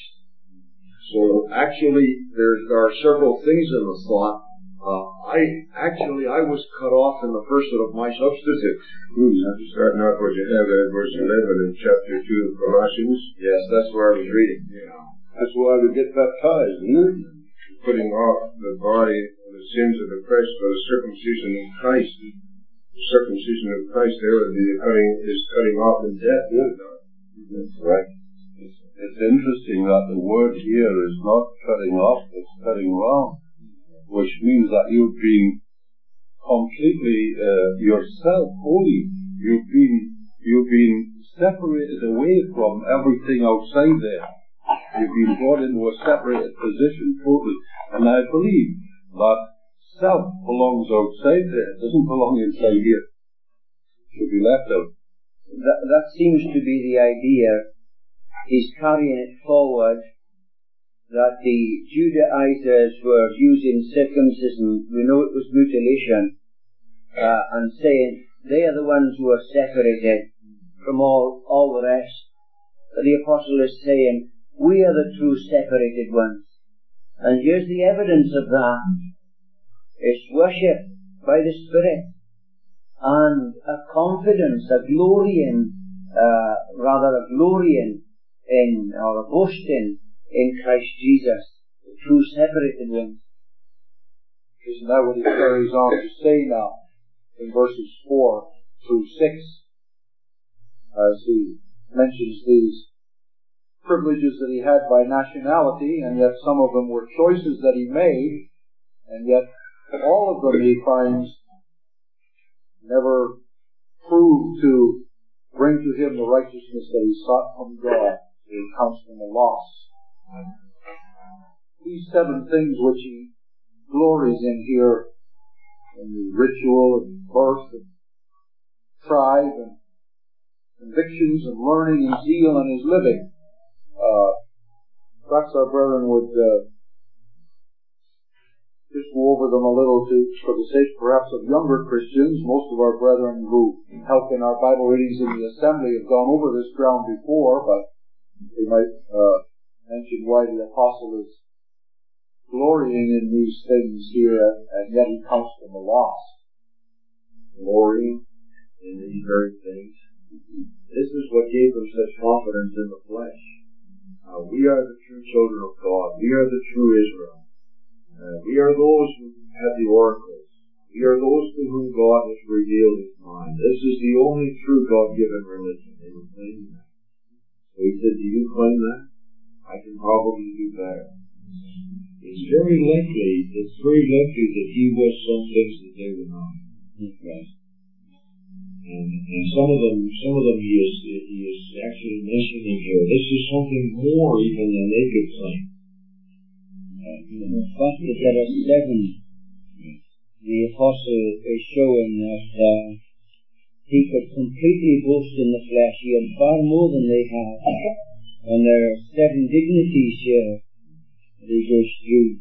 [SPEAKER 3] So actually, there are several things in the thought. Uh, I actually I was cut off in the person of my substitute.
[SPEAKER 2] Mm-hmm. Starting out what you have at verse eleven in chapter two of Colossians.
[SPEAKER 3] Yes, that's where I was reading.
[SPEAKER 2] Yeah.
[SPEAKER 5] That's why we get baptized, isn't it?
[SPEAKER 2] Putting off the body of the sins of the flesh for the circumcision of Christ. The circumcision of Christ there would be cutting, is cutting off in death.
[SPEAKER 5] Yeah.
[SPEAKER 3] That's right.
[SPEAKER 7] It's, it's interesting that the word here is not cutting off, it's cutting wrong, which means that you've been completely uh, yourself holy. You've been you've been separated away from everything outside there. You've been brought into a separated position totally. And I believe that self belongs outside there. It doesn't belong inside here. It should be left out.
[SPEAKER 4] That, that seems to be the idea. He's carrying it forward that the Judaizers were using circumcision, we know it was mutilation, uh, and saying they are the ones who are separated from all, all the rest. But the apostle is saying, we are the true separated ones. And here's the evidence of that. It's worship by the Spirit and a confidence, a glorying, uh, rather a glorying in, or a boasting in Christ Jesus, the true separated ones.
[SPEAKER 1] Isn't that what he carries on to say now in verses four through six, as he mentions these privileges that he had by nationality, and yet some of them were choices that he made, and yet all of them he finds never proved to bring to him the righteousness that he sought from God. He counts them a loss. These seven things which he glories in here, in the ritual and birth and tribe and convictions and learning and zeal and his living, uh, perhaps our brethren would uh, just go over them a little to, for the sake perhaps of younger Christians. Most of our brethren who help in our Bible readings in the assembly have gone over this ground before, but they might uh, mention why the apostle is glorying in these things here, and yet he counts them a loss.
[SPEAKER 3] Glorying in these very things. This is what gave them such confidence in the flesh. Uh, we are the true children of God. We are the true Israel. Uh, we are those who have the oracles. We are those to whom God has revealed His mind. This is the only true God-given religion. They were claiming that. So he said, do you claim that? I can probably do better. It's very likely, it's very likely that he was some things that they were not. Right. And, and some of them, some of them he is, he is actually mentioning here. This is something more even than they could claim.
[SPEAKER 4] Uh, the fact that there are seven, the apostle is showing that uh, he could completely boast in the flesh. He had far more than they had. And there are seven dignities here that he goes through.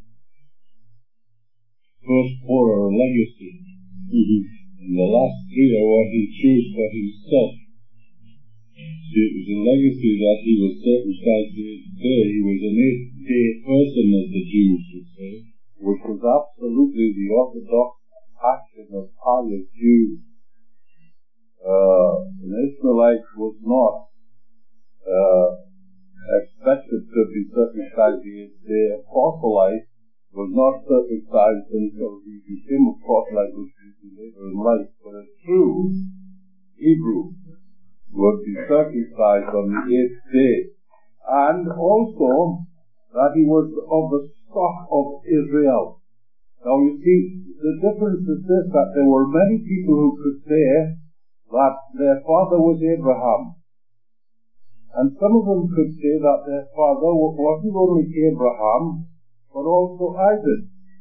[SPEAKER 7] First four are legacy.
[SPEAKER 4] Mm-hmm.
[SPEAKER 7] And the last three are what he chose for himself. See, it was a legacy that he was circumcised the eighth day. He was an eighth-day person, as the Jews would say, which was absolutely the orthodox action of pious Jews. Uh, an Ishmaelite was not uh, expected to be circumcised the eighth day. A proselyte was not circumcised until he became a proselyte, which would be later in life. But a true Hebrew would be circumcised on the eighth day. And also that he was of the stock of Israel. Now you see, the difference is this, that there were many people who could say that their father was Abraham. And some of them could say that their father wasn't only Abraham, but also Isaac.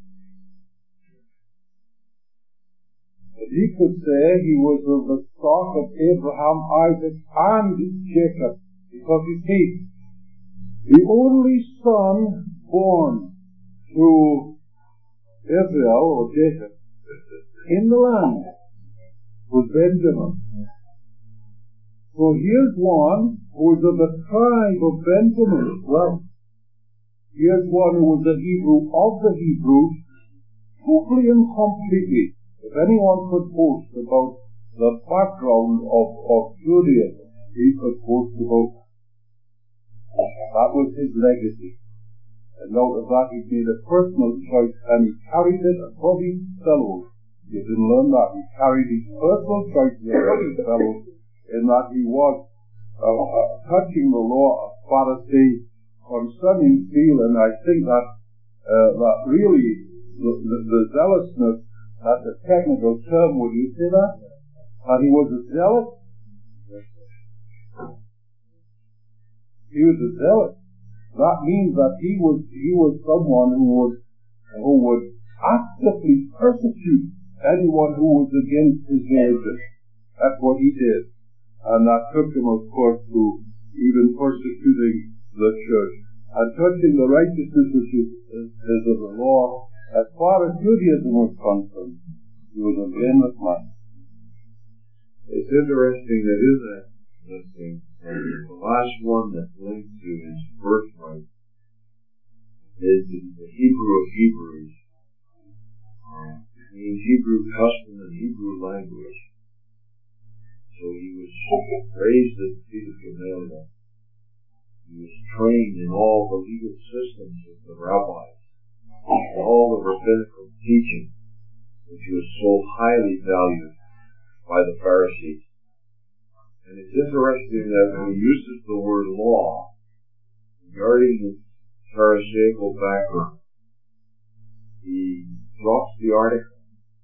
[SPEAKER 7] But he could say he was of the stock of Abraham, Isaac, and Jacob. Because you see, the only son born to Israel, or Jacob, in the land was Benjamin. So here's one who was of the tribe of Benjamin as well. Here's one who was a Hebrew of the Hebrews, totally and completely. If anyone could boast about the background of, of Judaism, he could boast about that. That was his legacy. And out of that he made a personal choice, and he carried it above his fellows. You didn't learn that. He carried his personal choice above his fellows, in that he was uh, uh, touching the law of Pharisee concerning zeal, and I think that uh, that really the, the, the zealousness, that's a technical term, would you say that? That he was a zealot? He was a zealot. That means that he was he was someone who would who would actively persecute anyone who was against his religion. That's what he did. And that took him, of course, to even persecuting the church. And touching the righteousness which is, is, is of the law, as far as Judaism was concerned, he was a blameless man.
[SPEAKER 3] It's interesting that in that listing, the last one that's linked to his birthright is the Hebrew of Hebrews. Um, it means Hebrew custom and Hebrew language. So he was raised at the feet of Gamaliel. He was trained in all the legal systems of the rabbis, and all the rabbinical teaching, which was so highly valued by the Pharisees. And it's interesting that when he uses the word law regarding his Pharisaical background, he drops the article.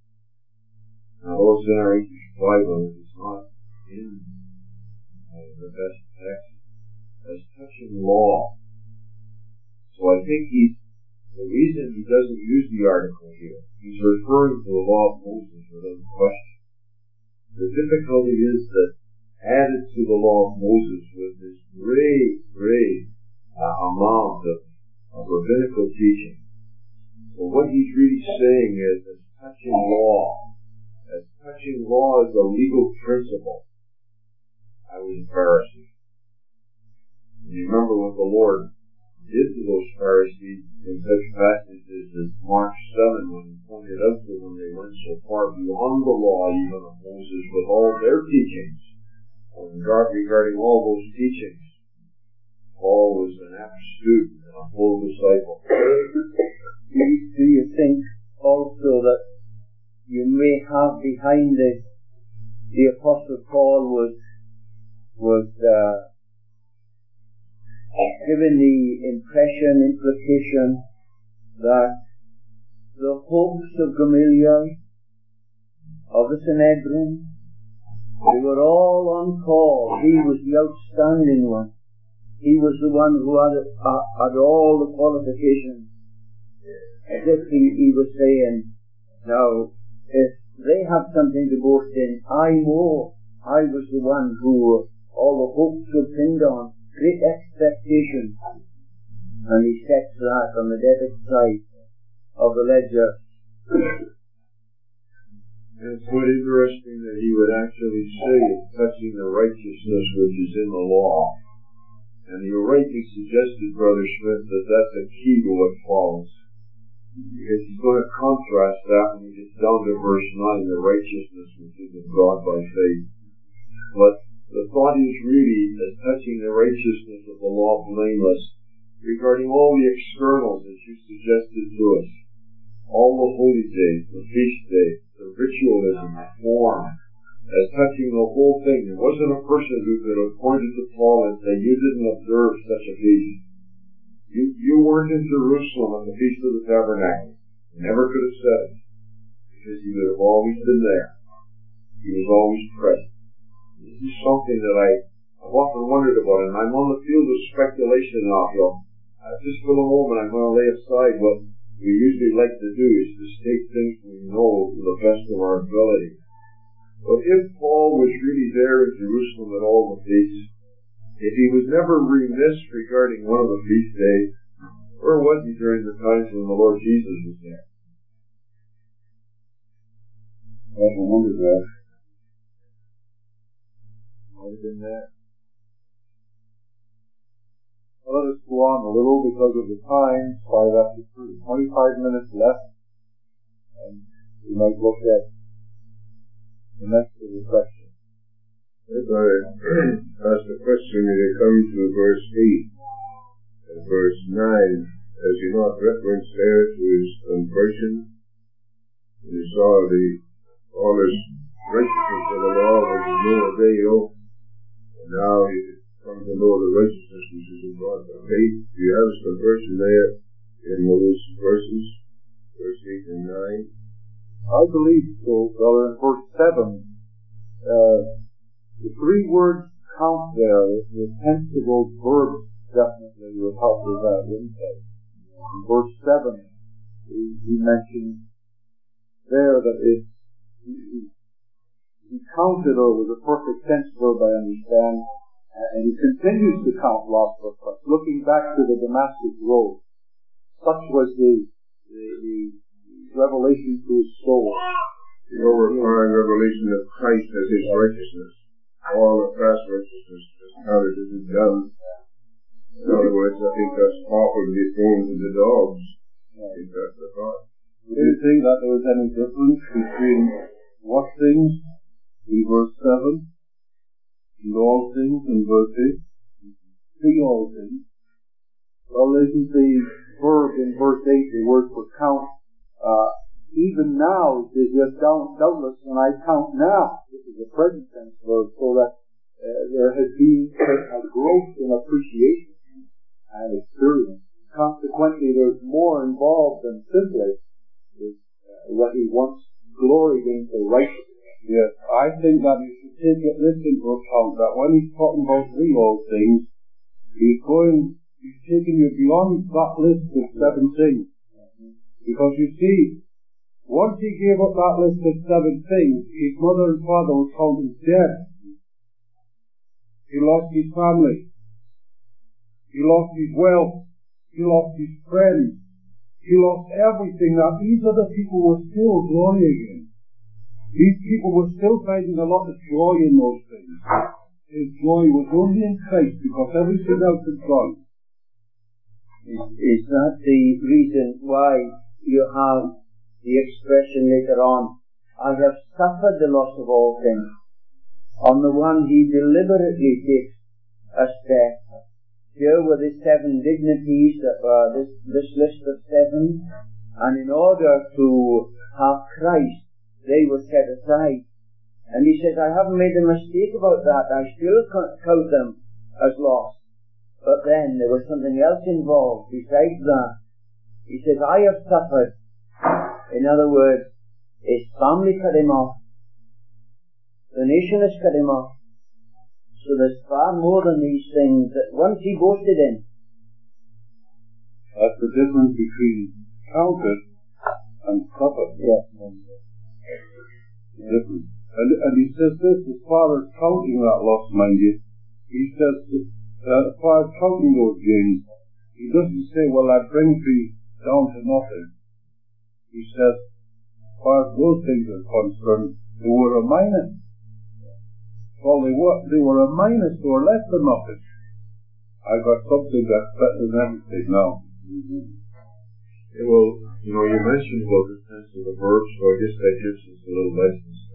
[SPEAKER 3] Now, those in our English Bible, it's not in uh, the best text as touching law. So I think he's, the reason he doesn't use the article here, he's referring to the law of Moses without question. The difficulty is that added to the law of Moses was this great, great uh, amount of, of rabbinical teaching. So what he's really saying is that touching law, as touching law is a legal principle. I was a Pharisee. And you remember what the Lord did to those Pharisees in such passages as Mark seven, when he pointed out to them they went so far beyond the law even of Moses with all their teachings. And regarding all those teachings, Paul was an apt student and a full disciple.
[SPEAKER 4] Do you, do you think also that you may have behind this, the Apostle Paul was was uh, given the impression, implication that the hopes of Gamaliel, of the Sanhedrin, they were all on call. He was the outstanding one. He was the one who had, uh, had all the qualifications. As if he, he was saying, now, if they have something to boast in, I more. I was the one who all the hopes were pinned on, great expectations. And he sets that on the debit side of the ledger.
[SPEAKER 3] And it's quite interesting that he would actually say it's touching the righteousness which is in the law. And you rightly suggested, Brother Smith, that that's a key to what follows. Because he's going to contrast that when he gets down to verse nine, the righteousness which is of God by faith. But the thought is really as touching the righteousness of the law blameless, regarding all the externals that you suggested to us, all the holy days, the feast days, the ritualism, the form, as touching the whole thing. There wasn't a person who could have pointed to Paul and say, you didn't observe such a feast. You, you weren't in Jerusalem on the Feast of the Tabernacle. You never could have said it, because he would have always been there. He was always present. This is something that I, I've often wondered about, and I'm on the field of speculation now, so uh, just for the moment I'm going to lay aside what we usually like to do, is to state things we know to the best of our ability. But if Paul was really there in Jerusalem at all the feasts, if he was never remiss regarding one of the feast days,
[SPEAKER 5] Where was he during the times when the Lord Jesus was there?
[SPEAKER 2] I have wondered that.
[SPEAKER 5] Might have been there.
[SPEAKER 7] Well, let us go on a little because of the time. Five after three. Twenty-five minutes left. And we might look at the next little section.
[SPEAKER 5] If I ask a question when you come to verse eight and verse nine, has he not reference there to his conversion? You saw the all his righteousness of the law was of no avail, and now he come to know the righteousness which is in God by faith. Do you have his conversion there in those verses, verse eight and nine?
[SPEAKER 7] I believe so, brother. In verse seven, uh, the three words count there, the tensible verbs definitely would help with that, wouldn't they? In verse seven, he, he mentioned there that it's, he, he counted over the perfect tense verb, I understand, and he continues to count lots of us, looking back to the Damascus Road. Such was the, the, the revelation to his soul.
[SPEAKER 5] You know, we're requiring revelation of Christ as his righteousness. All the past righteousness is counted as his done. In other words, I think that's awful to be thrown to the dogs. I think that's the thought.
[SPEAKER 7] Do you think that there was any difference between what things in verse seven and all things in verse eight? See all things. Well, isn't the verb in verse eight, the word for count, uh, even now, it is just doubtless when I count now. This is a present tense verb, so that uh, there has been a growth in appreciation and experience. Consequently, there's more involved than simply this, uh, what he once gloried in for righteousness. Yes, I think that you should take this into account, that when he's talking about the all things, he's going, he's taking you beyond that list of seven things. Because you see, once he gave up that list of seven things, his mother and father were counted dead. He lost his family. He lost his wealth. He lost his friends. He lost everything. Now, these other people were still glorying in. These people were still finding a lot of joy in those things. His joy was only in Christ because everything else had gone.
[SPEAKER 4] Is, is that the reason why you have the expression later on, I have suffered the loss of all things? On the one, he deliberately takes a step. Here were the seven dignities that were this, this list of seven, and in order to have Christ, they were set aside. And he says, I haven't made a mistake about that. I still count them as lost. But then there was something else involved besides that. He says, I have suffered. In other words, his family cut him off. The nation has cut him off. So there's far more than these things that once he boasted in.
[SPEAKER 7] That's the difference between counted and suffered. Yes. Different. And, and he says this, as far as counting that loss, mind you, he says, uh, as far as counting those gains, he doesn't say, well, that brings me down to nothing. He says, as far as those things are concerned, they were a minus. Well, they were, they were a minus, they were less than nothing. I've got something that's better than everything now. Mm-hmm.
[SPEAKER 5] Yeah, well, you know, you mentioned about the sense of the verb, so I guess that gives us a little license to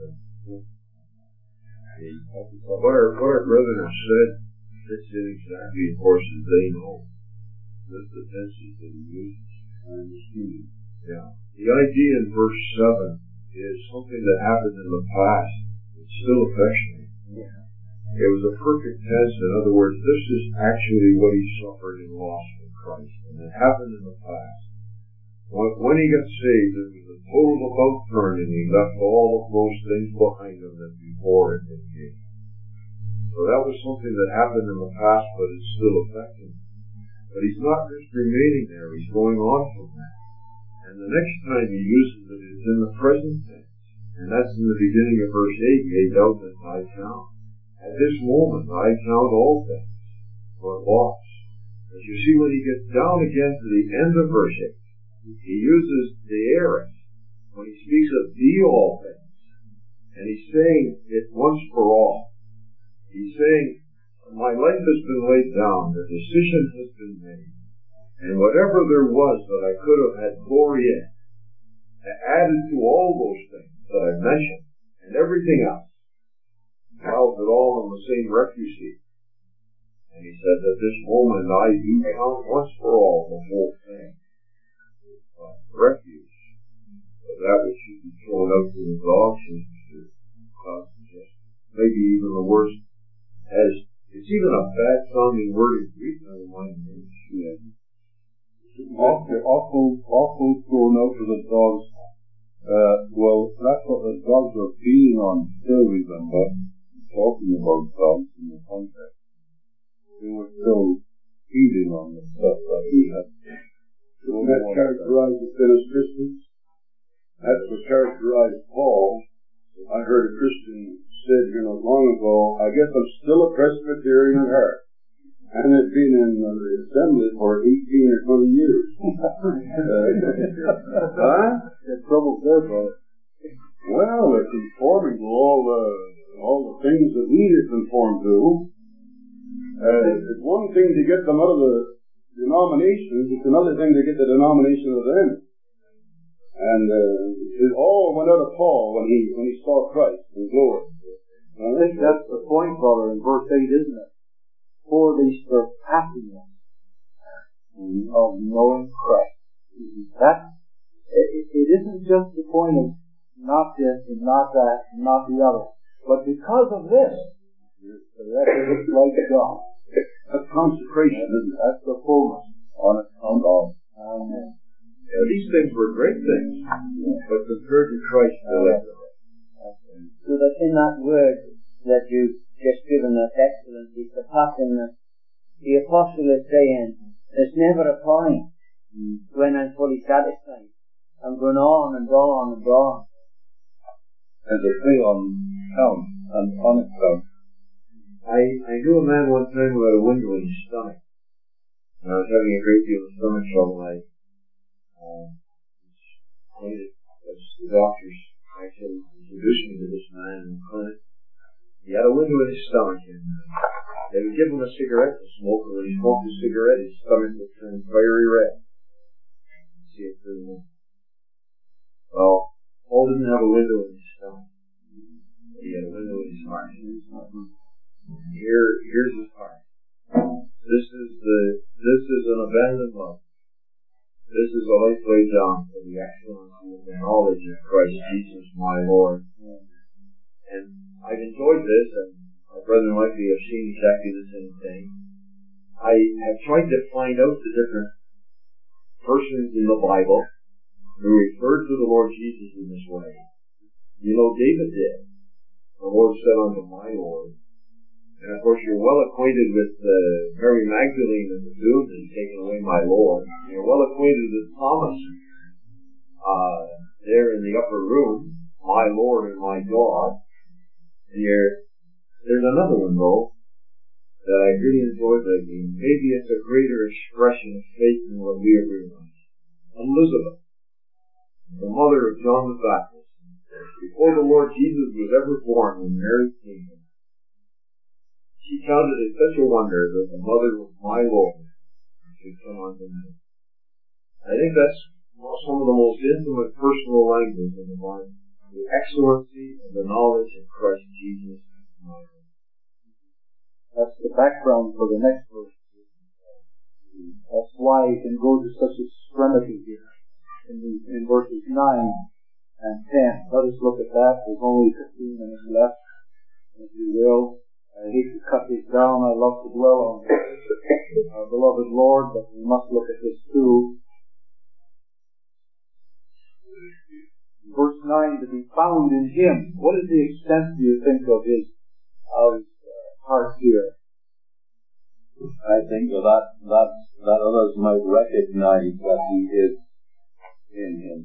[SPEAKER 5] what our, what our brethren have said fits in exactly, of course, as they know. That's the tenses that he uses. I understand. Yeah. The idea in verse seven is something that happened in the past. It still affects me. Yeah. It was a perfect tense. In other words, this is actually what he suffered and lost with Christ. And it happened in the past. When he got saved, there was a total about turn, and he left all of those things behind him that before it had came. So that was something that happened in the past, but it's still affecting him. But he's not just remaining there, he's going on from that. And the next time he uses it, it's in the present tense. And that's in the beginning of verse eight, yea, doubtless I count. At this moment, I count all things but loss. As
[SPEAKER 3] you see, when he gets down again to the end of verse eight, he uses the aorist when he speaks of the all things. And he's saying it once for all. He's saying, my life has been laid down, the decision has been made, and whatever there was that I could have had glory in, added to all those things that I mentioned, and everything else, housed it all in the same refuse heap. And he says, at this moment I do count once for all the whole thing. Uh, refuse. But that which should be thrown out to the dogs is uh, just maybe even the worst. As it's even a bad sounding word in Greek, never mind in English. Yeah.
[SPEAKER 7] Awful, awful, awful thrown out to the dogs. Uh, well, that's what the dogs are feeding on still, remember, talking about dogs in the context. They were still feeding on the stuff that we had.
[SPEAKER 5] So that characterized us then as Christians. That's what characterized Paul. I heard a Christian said here not long ago, I guess I'm still a Presbyterian at heart. And it's been in the assembly for eighteen or twenty years. uh, huh?
[SPEAKER 7] There's trouble there, brother.
[SPEAKER 5] Well, it's conforming to all the, all the things that we are conformed to. Uh, it's one thing to get them out of the denominations, it's another thing to get the denomination of them. And uh, it all went out of Paul when he when he saw Christ in glory.
[SPEAKER 1] I think that's the point, brother, in verse eight, isn't it? For the surpassing of knowing Christ. That it, it isn't just the point of not this and not that and not the other, but because of this, the rest of it's like God.
[SPEAKER 5] That's consecration, isn't it?
[SPEAKER 1] That's the fullness on it on all. Amen.
[SPEAKER 3] Yeah, these things were great things, but compared to Christ, they're like
[SPEAKER 4] So that in that word that you've just given us, excellency, surpassing, the apostle is saying, there's never a point when I'm fully satisfied. I'm going on and on and on.
[SPEAKER 7] And they play on count and on its count.
[SPEAKER 3] I, I knew a man one time who had a window in his stomach. And I was having a great deal of stomach trouble. I uh, pointed, as the doctors actually introduced me to this man in the clinic. He had a window in his stomach, and uh, they would give him a cigarette to smoke, and when he smoked a cigarette, his stomach would turn fiery red. See it through the window. Well, Paul didn't have a window in his stomach. He had a window in his heart. Here, here's his heart. This is the, this is an abandoned love. This is a life laid down for the excellency of the knowledge of Christ Jesus, my Lord. And I've enjoyed this, and my brethren likely have seen exactly the same thing. I have tried to find out the different persons in the Bible who referred to the Lord Jesus in this way. You know, David did. The Lord said unto my Lord. And of course, you're well acquainted with uh, Mary Magdalene at the tomb and taking away my Lord. You're well acquainted with Thomas uh, there in the upper room, my Lord and my God. And you're, there's another one, though, that I really enjoyed lately. Maybe it's a greater expression of faith than what we have realized. Elizabeth, the mother of John the Baptist, before the Lord Jesus was ever born, when Mary came in, she counted it such a wonder that the mother of my Lord should come unto me. I think that's some of the most intimate personal language in the Bible. The excellency of the knowledge of Christ Jesus, my Lord.
[SPEAKER 1] That's the background for the next verse. That's why it can go to such extremity here in, the, in verses nine and ten. Let us look at that. There's only fifteen minutes left, if you will. I hate to cut this down. I love to dwell on our beloved Lord, but we must look at this too. Verse nine, to be found in Him. What is the extent, do you think, of His of His uh, heart here?
[SPEAKER 7] I think that, that that that others might recognize that He is in Him.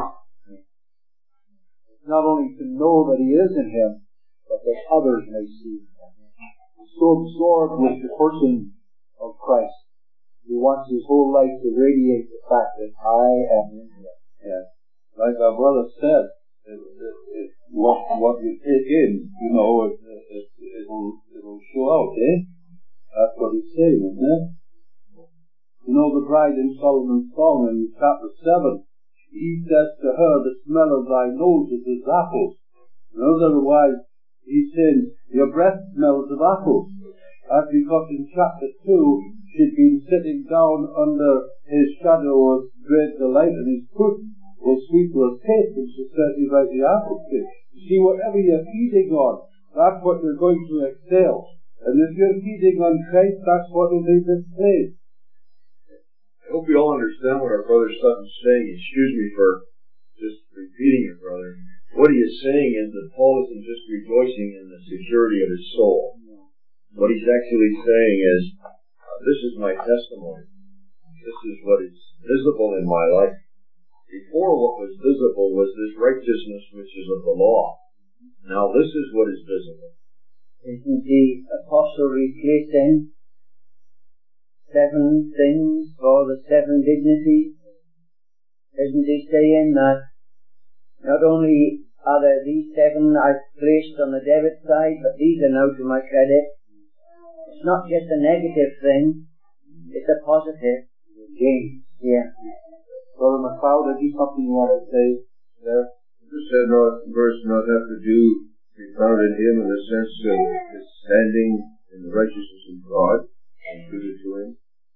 [SPEAKER 1] Not only to know that He is in Him, but that others may see Him. So absorbed with the person of Christ, the
[SPEAKER 7] wants his whole life to radiate the fact that I am in here. Yeah. Like our brother said, it, it, it, what, what you take in, you know, it, it, it'll, it'll show out, eh? That's what he's saying, isn't it? You know, the bride in Solomon's Song in chapter seven, he says to her, the smell of thy nose is as apples. In other words, he's saying, your breath smells of apples. That's because in chapter two, she'd been sitting down under his shadow with great delight, and his foot was sweet to her taste, and she said, he's like the apple tree. See, whatever you're feeding on, that's what you're going to exhale. And if you're feeding on Christ, that's what will be displayed.
[SPEAKER 3] I hope you all understand what our brother Sutton's saying. Excuse me for just repeating it, brother. What he is saying is that Paul isn't just rejoicing in the security of his soul. What he's actually saying is, uh, this is my testimony. This is what is visible in my life. Before, what was visible was this righteousness which is of the law. Now this is what is visible.
[SPEAKER 4] Isn't the apostle replacing seven things for the seven dignities? Isn't he saying that not only are there these seven I've placed on the debit side, but these are now to my credit? It's not just a negative thing, it's a positive gain. Yeah.
[SPEAKER 7] Brother McLeod, have you something you want to say there?
[SPEAKER 2] This said not, verse not have to do, be found in him in the sense of his standing in the righteousness of God, imputed to him.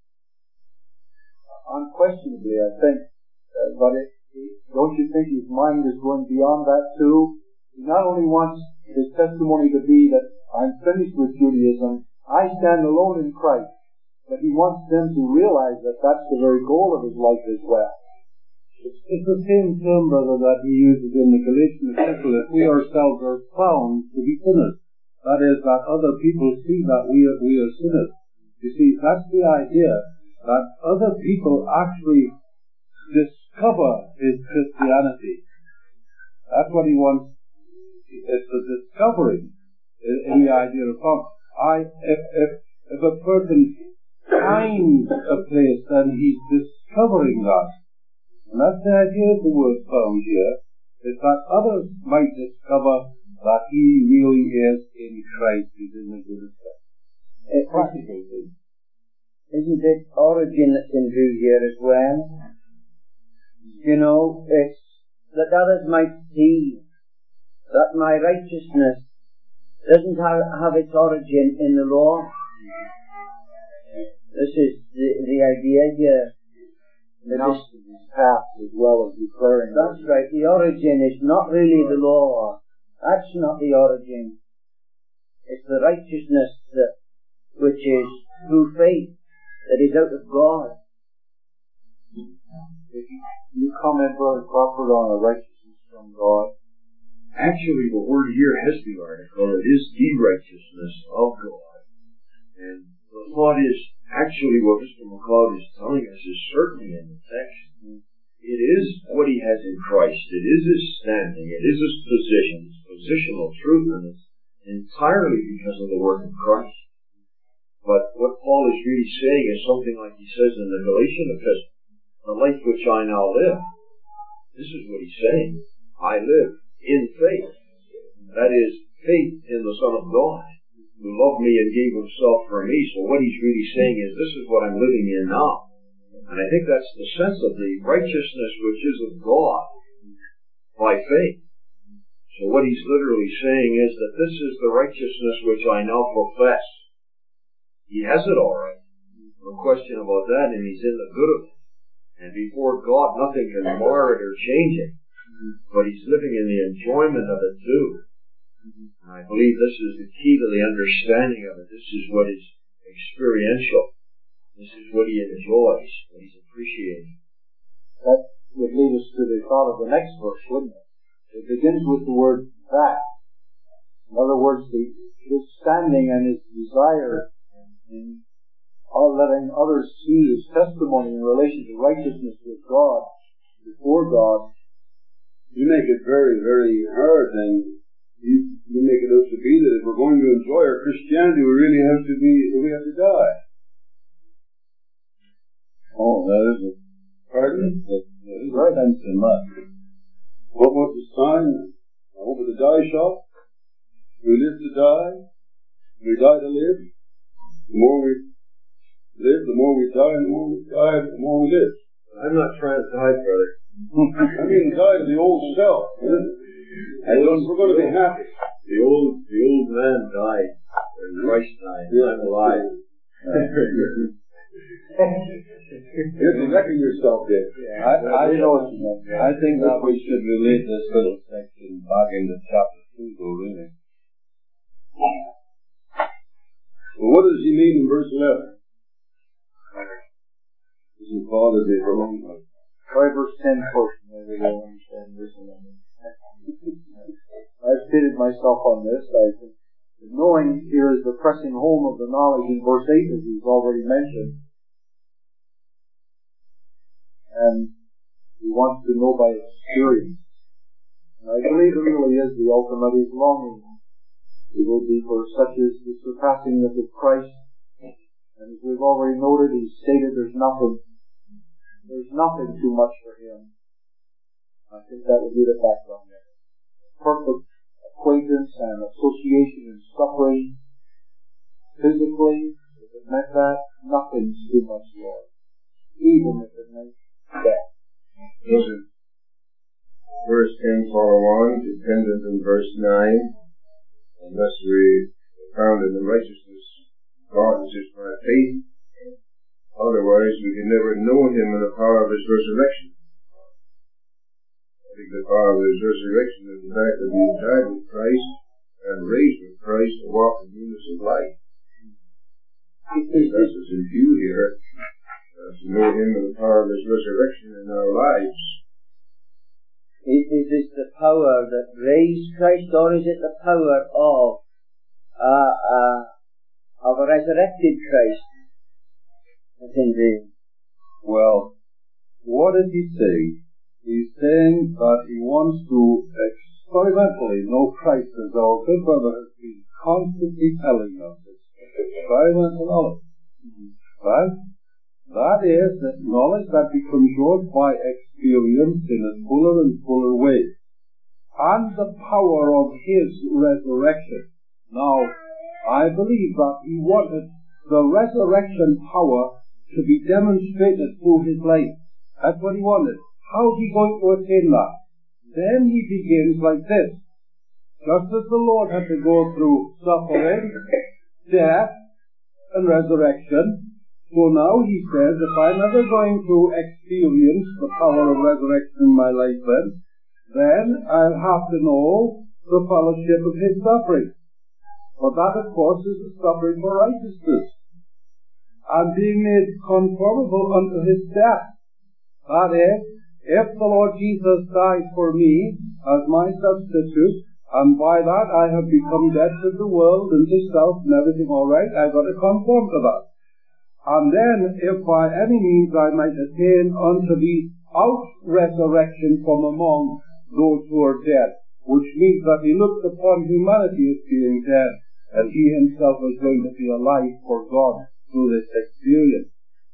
[SPEAKER 7] Unquestionably, I think, uh, but it, don't you think his mind is going beyond that too? He not only wants his testimony to be that I'm finished with Judaism, I stand alone in Christ, but he wants them to realize that that's the very goal of his life as well. It's, it's the same term, brother, that he uses in the Galatian epistle, that we ourselves are found to be sinners. That is, that other people see that we are, we are sinners. You see, that's the idea, that other people actually discover his Christianity. That's what he wants. It's the discovering in, in the idea of God. I, if, if, if a person finds a place, then he's discovering that. And that's the idea of the word found here, is that others might discover that he really is in Christ, he's in the good effect.
[SPEAKER 4] It's practical thing. Isn't it origin that's in view here as well? You know, it's that others might see that my righteousness doesn't have, have its origin in the law. This is the, the idea here.
[SPEAKER 7] Announcing his path as well as declaring.
[SPEAKER 4] That's right. The origin is not really the law. That's not the origin. It's the righteousness that, which is through faith, that is out of God.
[SPEAKER 7] If you comment, Brother Crawford, on the righteousness from God.
[SPEAKER 3] Actually, the word here has the article. It is the righteousness of God. And the thought is, actually what Mister McLeod is telling us is certainly in the text. It is what he has in Christ. It is his standing. It is his position, his positional truth, and it's entirely because of the work of Christ. But what Paul is really saying is something like he says in the Galatian epistle, the life which I now live. This is what he's saying. I live in faith. That is, faith in the Son of God, who loved me and gave himself for me. So what he's really saying is, this is what I'm living in now. And I think that's the sense of the righteousness which is of God by faith. So what he's literally saying is that this is the righteousness which I now profess. He has it all right. No question about that, and he's in the good of it. And before God, nothing can mar it or change it. But he's living in the enjoyment of it too. And I believe this is the key to the understanding of it. This is what is experiential. This is what he enjoys, what he's appreciating.
[SPEAKER 7] That would lead us to the thought of the next verse, wouldn't it? It begins with the word that. In other words, the, his standing and his desire in all letting others see his testimony in relation to righteousness with God, before God.
[SPEAKER 5] You make it very, very hard, and you, you make it out to be that if we're going to enjoy our Christianity, we really have to be, we have to die.
[SPEAKER 7] in that.
[SPEAKER 5] What was the sign over the die shop? We live to die, we die to live. The more we live, the more we die, and the more we die, the more we live.
[SPEAKER 6] I'm not trying to die, brother.
[SPEAKER 5] I mean, die to the old self. And we're going to be happy.
[SPEAKER 6] The old, the old man died, and Christ died, and I'm alive.
[SPEAKER 5] You're directing yourself there.
[SPEAKER 7] I, I, I think that we should relate this little section back into chapter two, though, really.
[SPEAKER 5] Well, what does he mean in verse eleven? This is Father Day for a long time.
[SPEAKER 8] Try verse ten first, maybe you'll understand verse eleven. I've stated myself on this. I think the knowing here is the pressing home of the knowledge in verse eight, as we've already mentioned. And he wants to know by experience. And I believe it really is the ultimate is longing. It will be for such as the surpassingness of Christ. And as we've already noted, he's stated there's nothing, there's nothing too much for him. I think that would be the background there. Perfect acquaintance and association in suffering. Physically, if it meant that, nothing's too much, Lord. Even if it meant death.
[SPEAKER 6] Verse ten follow on, dependent on verse nine. Unless we are found in the righteousness of God which is by faith, otherwise we can never know him in the power of his resurrection. I think the power of his resurrection is the fact that he died with Christ and raised with Christ to walk in newness of life. That's what's in view here, uh, to know him in the power of his resurrection in our lives.
[SPEAKER 4] Is, is this the power that raised Christ, or is it the power of uh, uh, of a resurrected Christ? That's in vain.
[SPEAKER 7] Well, what is he saying? He's saying that he wants to experimentally know Christ, as our good brother has been constantly telling us. It's experimental knowledge. Right? That is the knowledge that becomes yours by experience in a fuller and fuller way. And the power of his resurrection. Now, I believe that he wanted the resurrection power to be demonstrated through his life. That's what he wanted. How is he going to attain that? Then he begins like this. Just as the Lord had to go through suffering, death, and resurrection, so now he says, if I'm ever going to experience the power of resurrection in my life then, then I'll have to know the fellowship of his suffering. For that, of course, is the suffering for righteousness. And being made conformable unto his death. That is, if the Lord Jesus died for me as my substitute, and by that I have become dead to the world and to self and everything all right, I've got to conform to that. And then, if by any means I might attain unto the out-resurrection from among those who are dead, which means that he looked upon humanity as being dead, and he himself was going to be alive for God through this experience.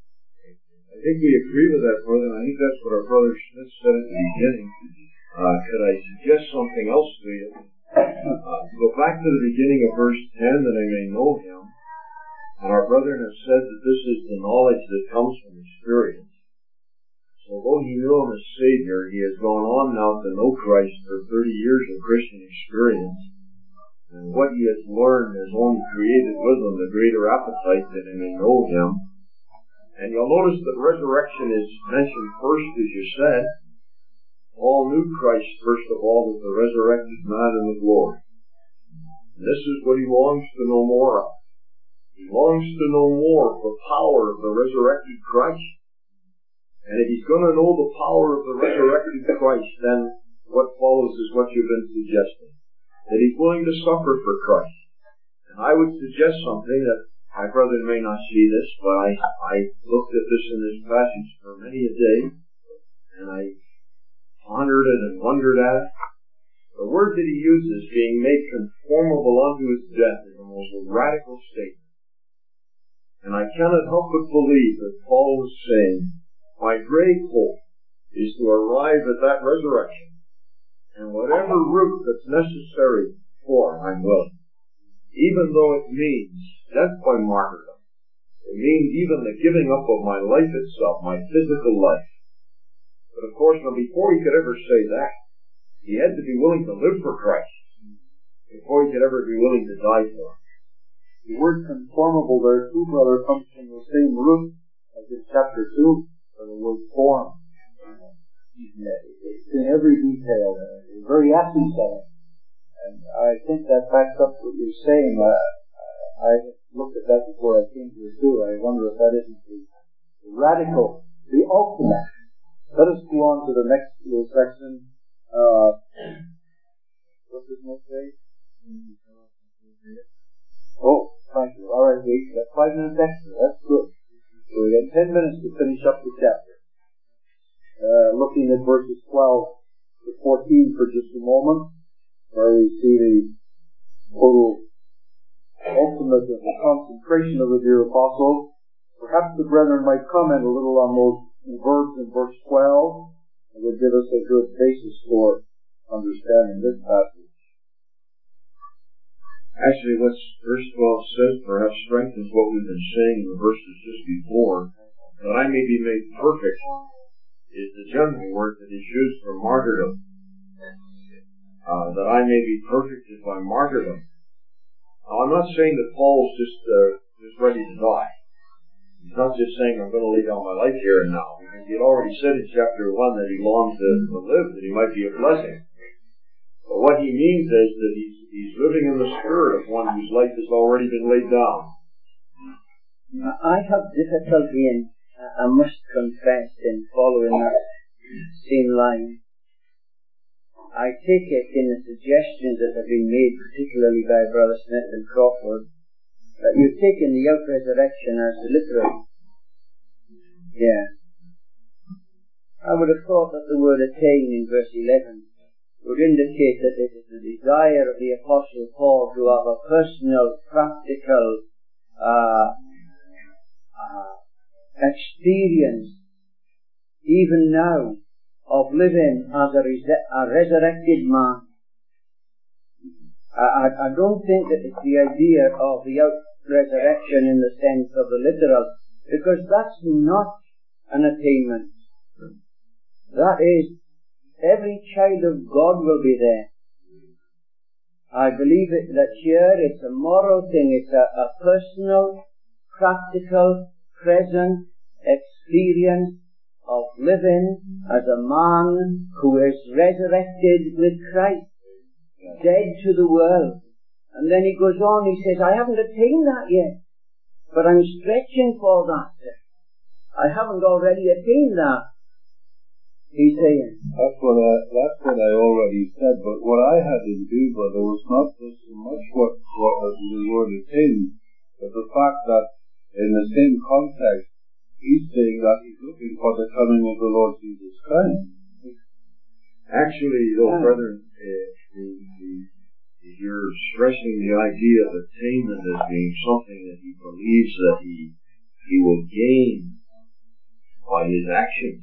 [SPEAKER 6] I think we agree with that, brother, and I think that's what our brother Smith said at the beginning. Uh, could I suggest something else to you? Uh, go back to the beginning of verse ten, that I may know him. And our brethren have said that this is the knowledge that comes from experience. So although he knew him as Savior, he has gone on now to know Christ for thirty years of Christian experience. And what he has learned has only created with him the greater appetite that he may know him. And you'll notice that resurrection is mentioned first, as you said. All knew Christ, first of all, as the resurrected man in the glory. And this is what he longs to know more of. He longs to know more of the power of the resurrected Christ. And if he's going to know the power of the resurrected Christ, then what follows is what you've been suggesting. That he's willing to suffer for Christ. And I would suggest something that my brother may not see this, but I, I looked at this in this passage for many a day, and I pondered it and wondered at it. The word that he uses, being made conformable unto his death, is the most radical statement. And I cannot help but believe that Paul was saying, my great hope
[SPEAKER 5] is to arrive at that resurrection. And whatever route that's necessary for, I'm willing. Even though it means death by martyrdom. It means even the giving up of my life itself, my physical life. But of course, now before he could ever say that, he had to be willing to live for Christ. Before he could ever be willing to die for him.
[SPEAKER 8] The word conformable there too, brother, comes from the same root as in chapter two, for the word form. It's in every detail, the very essence of it. And I think that backs up what you're saying. Uh, I looked at that before I came here too. I wonder if that isn't the, the radical, the ultimate. Let us go on to the next little section. Uh, what's this note say? Oh, thank you. All right, we got five minutes extra. That's good. So we got ten minutes to finish up the chapter. Uh, looking at verses twelve to fourteen for just a moment, where we see the total ultimate of the concentration of the dear apostle. Perhaps the brethren might comment a little on those verbs in verse twelve. It would give us a good basis for understanding this passage.
[SPEAKER 5] Actually, what verse twelve says perhaps strengthens what we've been saying in the verses just before. That I may be made perfect is the general word that is used for martyrdom. Uh, that I may be perfected by martyrdom. Now, I'm not saying that Paul's just uh, just ready to die. He's not just saying, I'm going to lay down my life here and now. Because he had already said in chapter one that he longs to, to live, that he might be a blessing. But what he means is that he's, he's living in the spirit of one whose life has already been laid down.
[SPEAKER 4] I have difficulty in, I must confess, in following that same line. I take it in the suggestions that have been made, particularly by Brother Smith and Crawford, that you've taken the out-resurrection as the literal. Yeah. I would have thought that the word attain in verse eleven would indicate that it is the desire of the Apostle Paul to have a personal, practical uh, uh, experience, even now, of living as a, res- a resurrected man. I, I, I don't think that it's the idea of the out-resurrection in the sense of the literal, because that's not an attainment. That is, every child of God will be there. I believe it, that here it's a moral thing, it's a, a personal, practical, present experience of living as a man who is resurrected with Christ, dead to the world. And then he goes on, he says, I haven't attained that yet, but I'm stretching for that. I haven't already attained that. He's saying.
[SPEAKER 7] That's what I, that's what I already said, but what I had in view, brother, was not just so much what, what the word attained, but the fact that in the same context, he's saying that he's looking for the coming of the Lord Jesus Christ.
[SPEAKER 5] Actually, though, yeah. brethren, uh, the, the, you're stressing the idea of attainment as being something that he believes that he he will gain by his actions.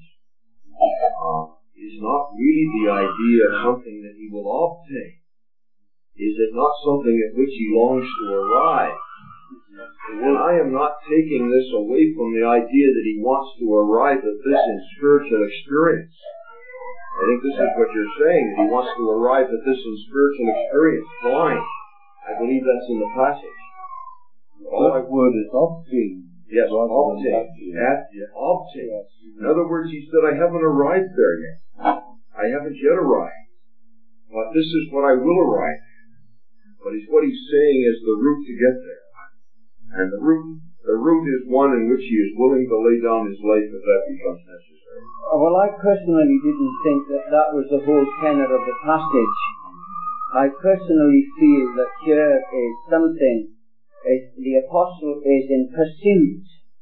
[SPEAKER 5] Uh, is not really the idea of something that he will obtain. Is it not something at which he longs to arrive? And I am not taking this away from the idea that he wants to arrive at this in spiritual experience. I think this is what you're saying, that he wants to arrive at this in spiritual experience. Fine. I believe that's in the passage.
[SPEAKER 7] All that word is obtain.
[SPEAKER 5] Yes, obtain. At, yeah, obtain. In other words, he said, I haven't arrived there yet. I haven't yet arrived. But this is what I will arrive at. But he's, what he's saying is the route to get there. And the route, the route is one in which he is willing to lay down his life if that becomes necessary.
[SPEAKER 4] Well, I personally didn't think that that was the whole tenor of the passage. I personally feel that here is something, is the apostle is in pursuit.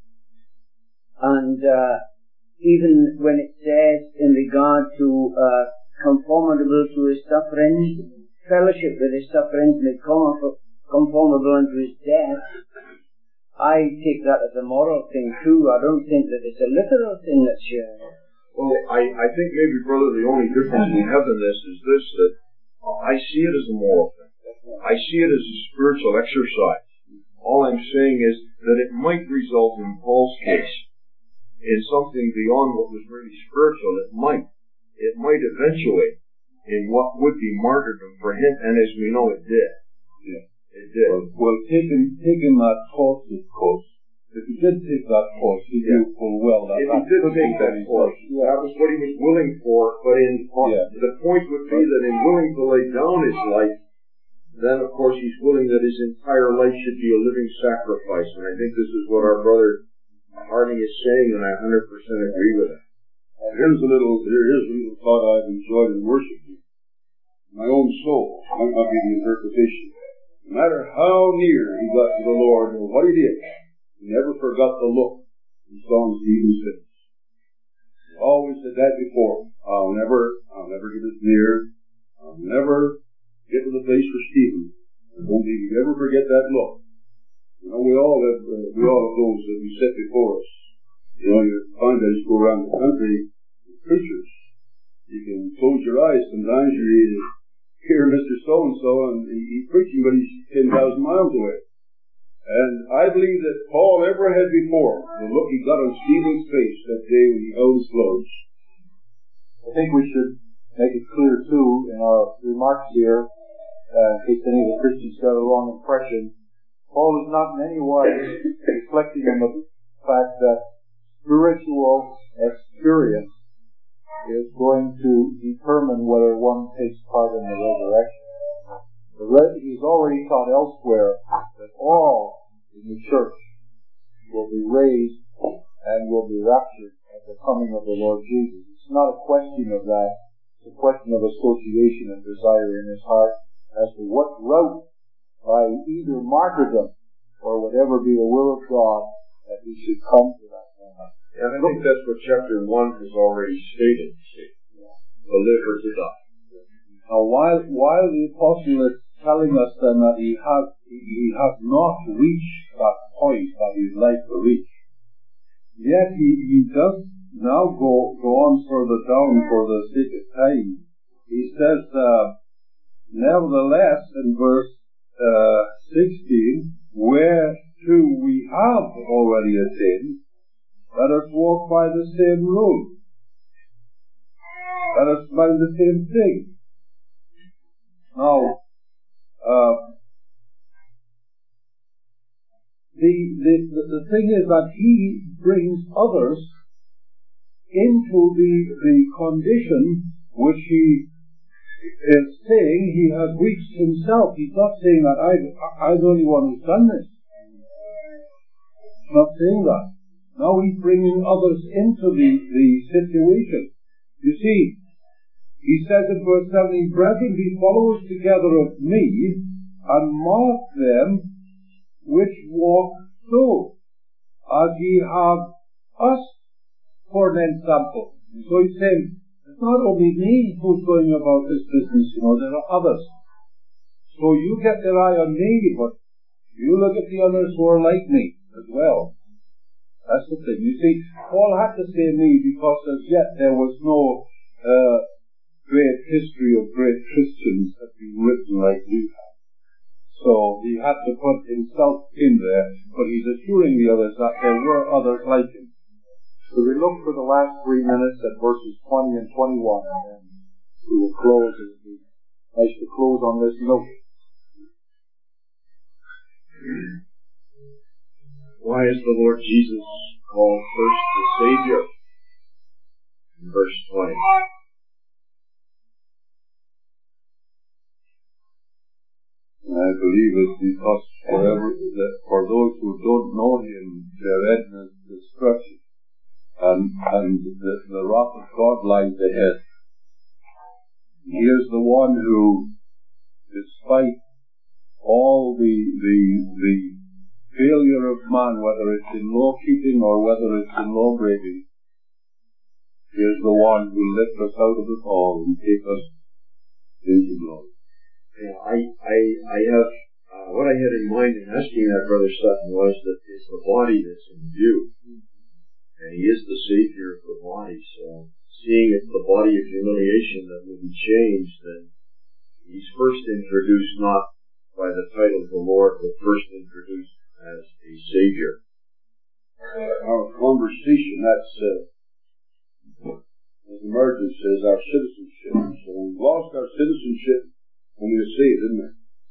[SPEAKER 4] And uh, even when it says in regard to uh, conformable to his sufferings, fellowship with his sufferings, made conformable unto his death, I take that as a moral thing too. I don't think that it's a literal thing that's here.
[SPEAKER 5] Well, I, I think maybe, brother, the only difference we have in this is this, that I see it as a moral thing. I see it as a spiritual exercise. All I'm saying is that it might result in Paul's case in something beyond what was really spiritual. It might. It might eventuate in what would be martyrdom for him, and as we know, it did.
[SPEAKER 7] Yeah.
[SPEAKER 5] It did.
[SPEAKER 7] Well, well taking, taking that course, of course, if he did take that course, he
[SPEAKER 5] Yeah.
[SPEAKER 7] knew full well that
[SPEAKER 5] If
[SPEAKER 7] that
[SPEAKER 5] he did
[SPEAKER 7] could
[SPEAKER 5] take
[SPEAKER 7] be
[SPEAKER 5] that
[SPEAKER 7] what he
[SPEAKER 5] course,
[SPEAKER 7] said.
[SPEAKER 5] that was what he was willing for, but in,
[SPEAKER 7] Yeah.
[SPEAKER 5] the point would be that in willing to lay down his life, then of course he's willing that his entire life should be a living sacrifice. And I think this is what our brother Harding is saying, and I one hundred percent agree with it.
[SPEAKER 3] Here's a little, here, here's a little thought I've enjoyed in worshiping. My own soul, might not be the interpretation. No matter how near he got to the Lord or what he did, he never forgot the look he saw in Stephen's face. He always said that before. I'll never, I'll never get as near. I'll never get to the place for Stephen. I don't think he'd ever forget that look. You know, we all have, uh, we all have those that we set before us. You know, you find that as you go around the country with preachers, you can close your eyes sometimes, you hear Mister So-and-so, and he's preaching, but he's ten thousand miles away. And I believe that Paul ever had before the look he got on Stephen's face that day when he held his clothes.
[SPEAKER 8] I think we should make it clear, too, in our remarks here, uh, in case any of the Christians got a wrong impression, Paul is not in any way reflecting on the fact that spiritual experience is going to determine whether one takes part in the resurrection. The re- he's already taught elsewhere that all in the church will be raised and will be raptured at the coming of the Lord Jesus. It's not a question of that. It's a question of association and desire in his heart as to what route, by either martyrdom or whatever be the will of God, that he should come to that moment.
[SPEAKER 5] And I think that's what chapter one has already stated. To live or to die.
[SPEAKER 7] Now, while, while the apostle is telling us then that he has, he has not reached that point that he'd like to reach, yet he, he does now go, go on further down for the sake of time. He says, uh, nevertheless, in verse uh, sixteen, whereto we have already attained, let us walk by the same rule. Let us mind the same thing. Now, uh, the, the, the, the thing is that he brings others into the, the condition which he is saying he has reached himself. He's not saying that I, I'm the only one who's done this. He's not saying that. Now he's bringing others into the, the situation. You see, he says in verse seventeen, brethren, be followers together of me, and mark them which walk so, as ye have us for an example. So he's saying, it's not only me who's going about this business, you know, there are others. So you get your eye on me, but you look at the others who are like me as well. That's the thing. You see, Paul had to say me because as yet there was no uh, great history of great Christians that had been written like we have. So he had to put himself in there, but he's assuring the others that there were others like him.
[SPEAKER 8] So we look for the last three minutes at verses twenty and twenty-one, and then we will close. It would be nice to close on this note.
[SPEAKER 5] Why is the Lord Jesus called first the Savior? In verse twenty.
[SPEAKER 7] I believe it's because forever, that for those who don't know him, their end is destruction, and, and the, the wrath of God lies ahead. He is the one who, despite all the, the, the failure of man, whether it's in law keeping or whether it's in law breaking, he is the one who lifts us out of it all and takes us into glory.
[SPEAKER 5] Yeah, I, I, I have, uh, what I had in mind in asking that, Brother Sutton, was that it's the body that's in view. And he is the Savior of the body, so
[SPEAKER 3] seeing it's the body of humiliation that will be changed, then he's first introduced not by the title of the Lord, but first introduced as a Savior.
[SPEAKER 5] Our conversation, that's, uh, as the margin says, our citizenship. So we've lost our citizenship when we were saved, didn't we?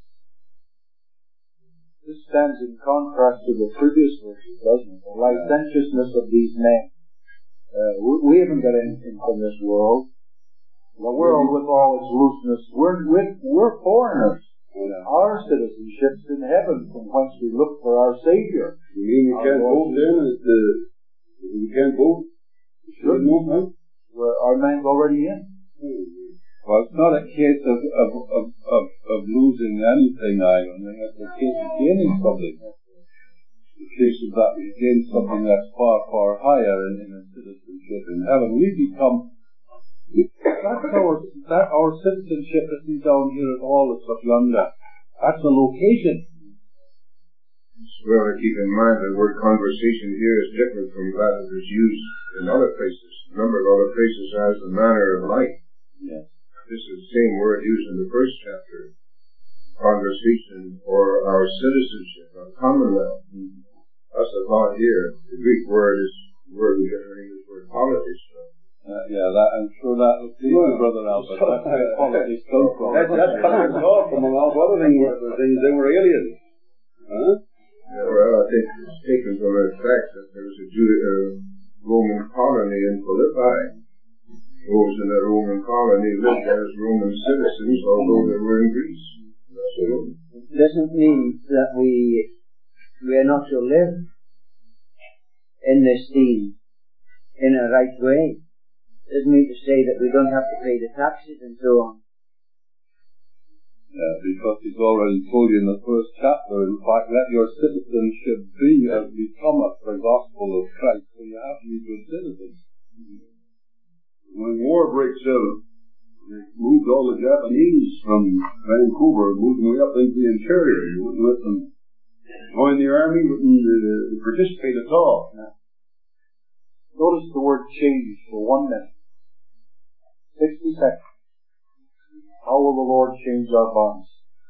[SPEAKER 8] This stands in contrast to the previous verses, doesn't it? The licentiousness of these men. Uh, we, we haven't got anything from this world. The world with all its looseness, we're, we're, we're foreigners. Yeah. Our citizenship's in heaven, from whence we look for our Savior.
[SPEAKER 5] You mean we can't vote then? The, we can't vote?
[SPEAKER 8] Sure. No, no. Well, our man's already in.
[SPEAKER 7] Well, it's not a case of of of of, of losing anything, I don't think. It's a case of gaining something. It's a case of that we gain something that's far, far higher in, in a citizenship in heaven. We become, that's our, that our citizenship isn't down here at all, it's up yonder. That's a location.
[SPEAKER 9] We ought to keep in mind that the word conversation here is different from that that is used in other places. Remember, in other places has the manner of life.
[SPEAKER 7] Yes.
[SPEAKER 9] This is the same word used in the first chapter. Conversation, or our citizenship, our commonwealth. Mm-hmm. That's the thought here. The Greek word is the word we get our English word politics from.
[SPEAKER 7] Uh, yeah, that, I'm sure that will please you, Brother Albert. That's where politics comes from.
[SPEAKER 5] That, that's coming off from a lot of other things. things they were aliens. Huh?
[SPEAKER 9] Yeah, well, I think it's taken from the fact that there was a Jude, uh, Roman colony in Philippi. Those in that Roman colony lived as Roman citizens, although they were in Greece.
[SPEAKER 4] It doesn't mean that we we are not to live in this scene in a right way. It doesn't mean to say that we don't have to pay the taxes and so on.
[SPEAKER 7] Yeah, because he's already told you in the first chapter, in fact, let your citizenship be as becometh the gospel of Christ. So you have to be good citizens.
[SPEAKER 5] When war breaks out, they moved all the Japanese from Vancouver, moved them way up into the interior. You wouldn't let them join the army, wouldn't uh, participate at all.
[SPEAKER 8] Yeah. Notice the word change for one minute. sixty seconds. How will the Lord change our bodies?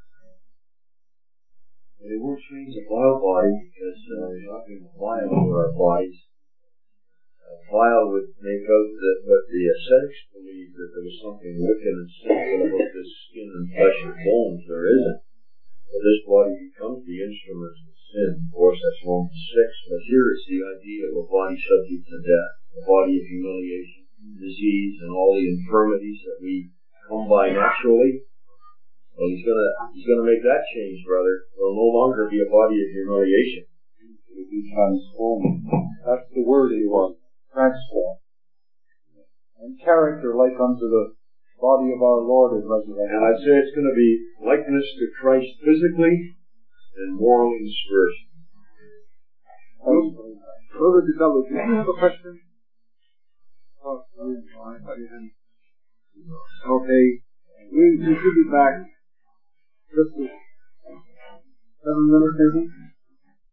[SPEAKER 3] They won't change the vile body because uh, there's nothing vile to our bodies. Uh, vile would make out that what the ascetics believed, that there was something wicked and sinful about this skin and flesh and bones. There isn't. But this body becomes the instrument of sin. Of course, that's Romans six. But here is the idea of a body subject to death, a body of humiliation, disease, and all the infirmities that we come by naturally. Well, he's gonna he's gonna make that change, brother. It will no longer be a body of humiliation.
[SPEAKER 8] It will be transformed. That's the word he wants. Transform. And character like unto the body of our Lord is resurrected.
[SPEAKER 3] And I'd say it's going to be likeness to Christ physically and morally and spiritually.
[SPEAKER 8] Further developed. Do you have a question? Oh, okay. We, we should be back. This is seven minutes, maybe?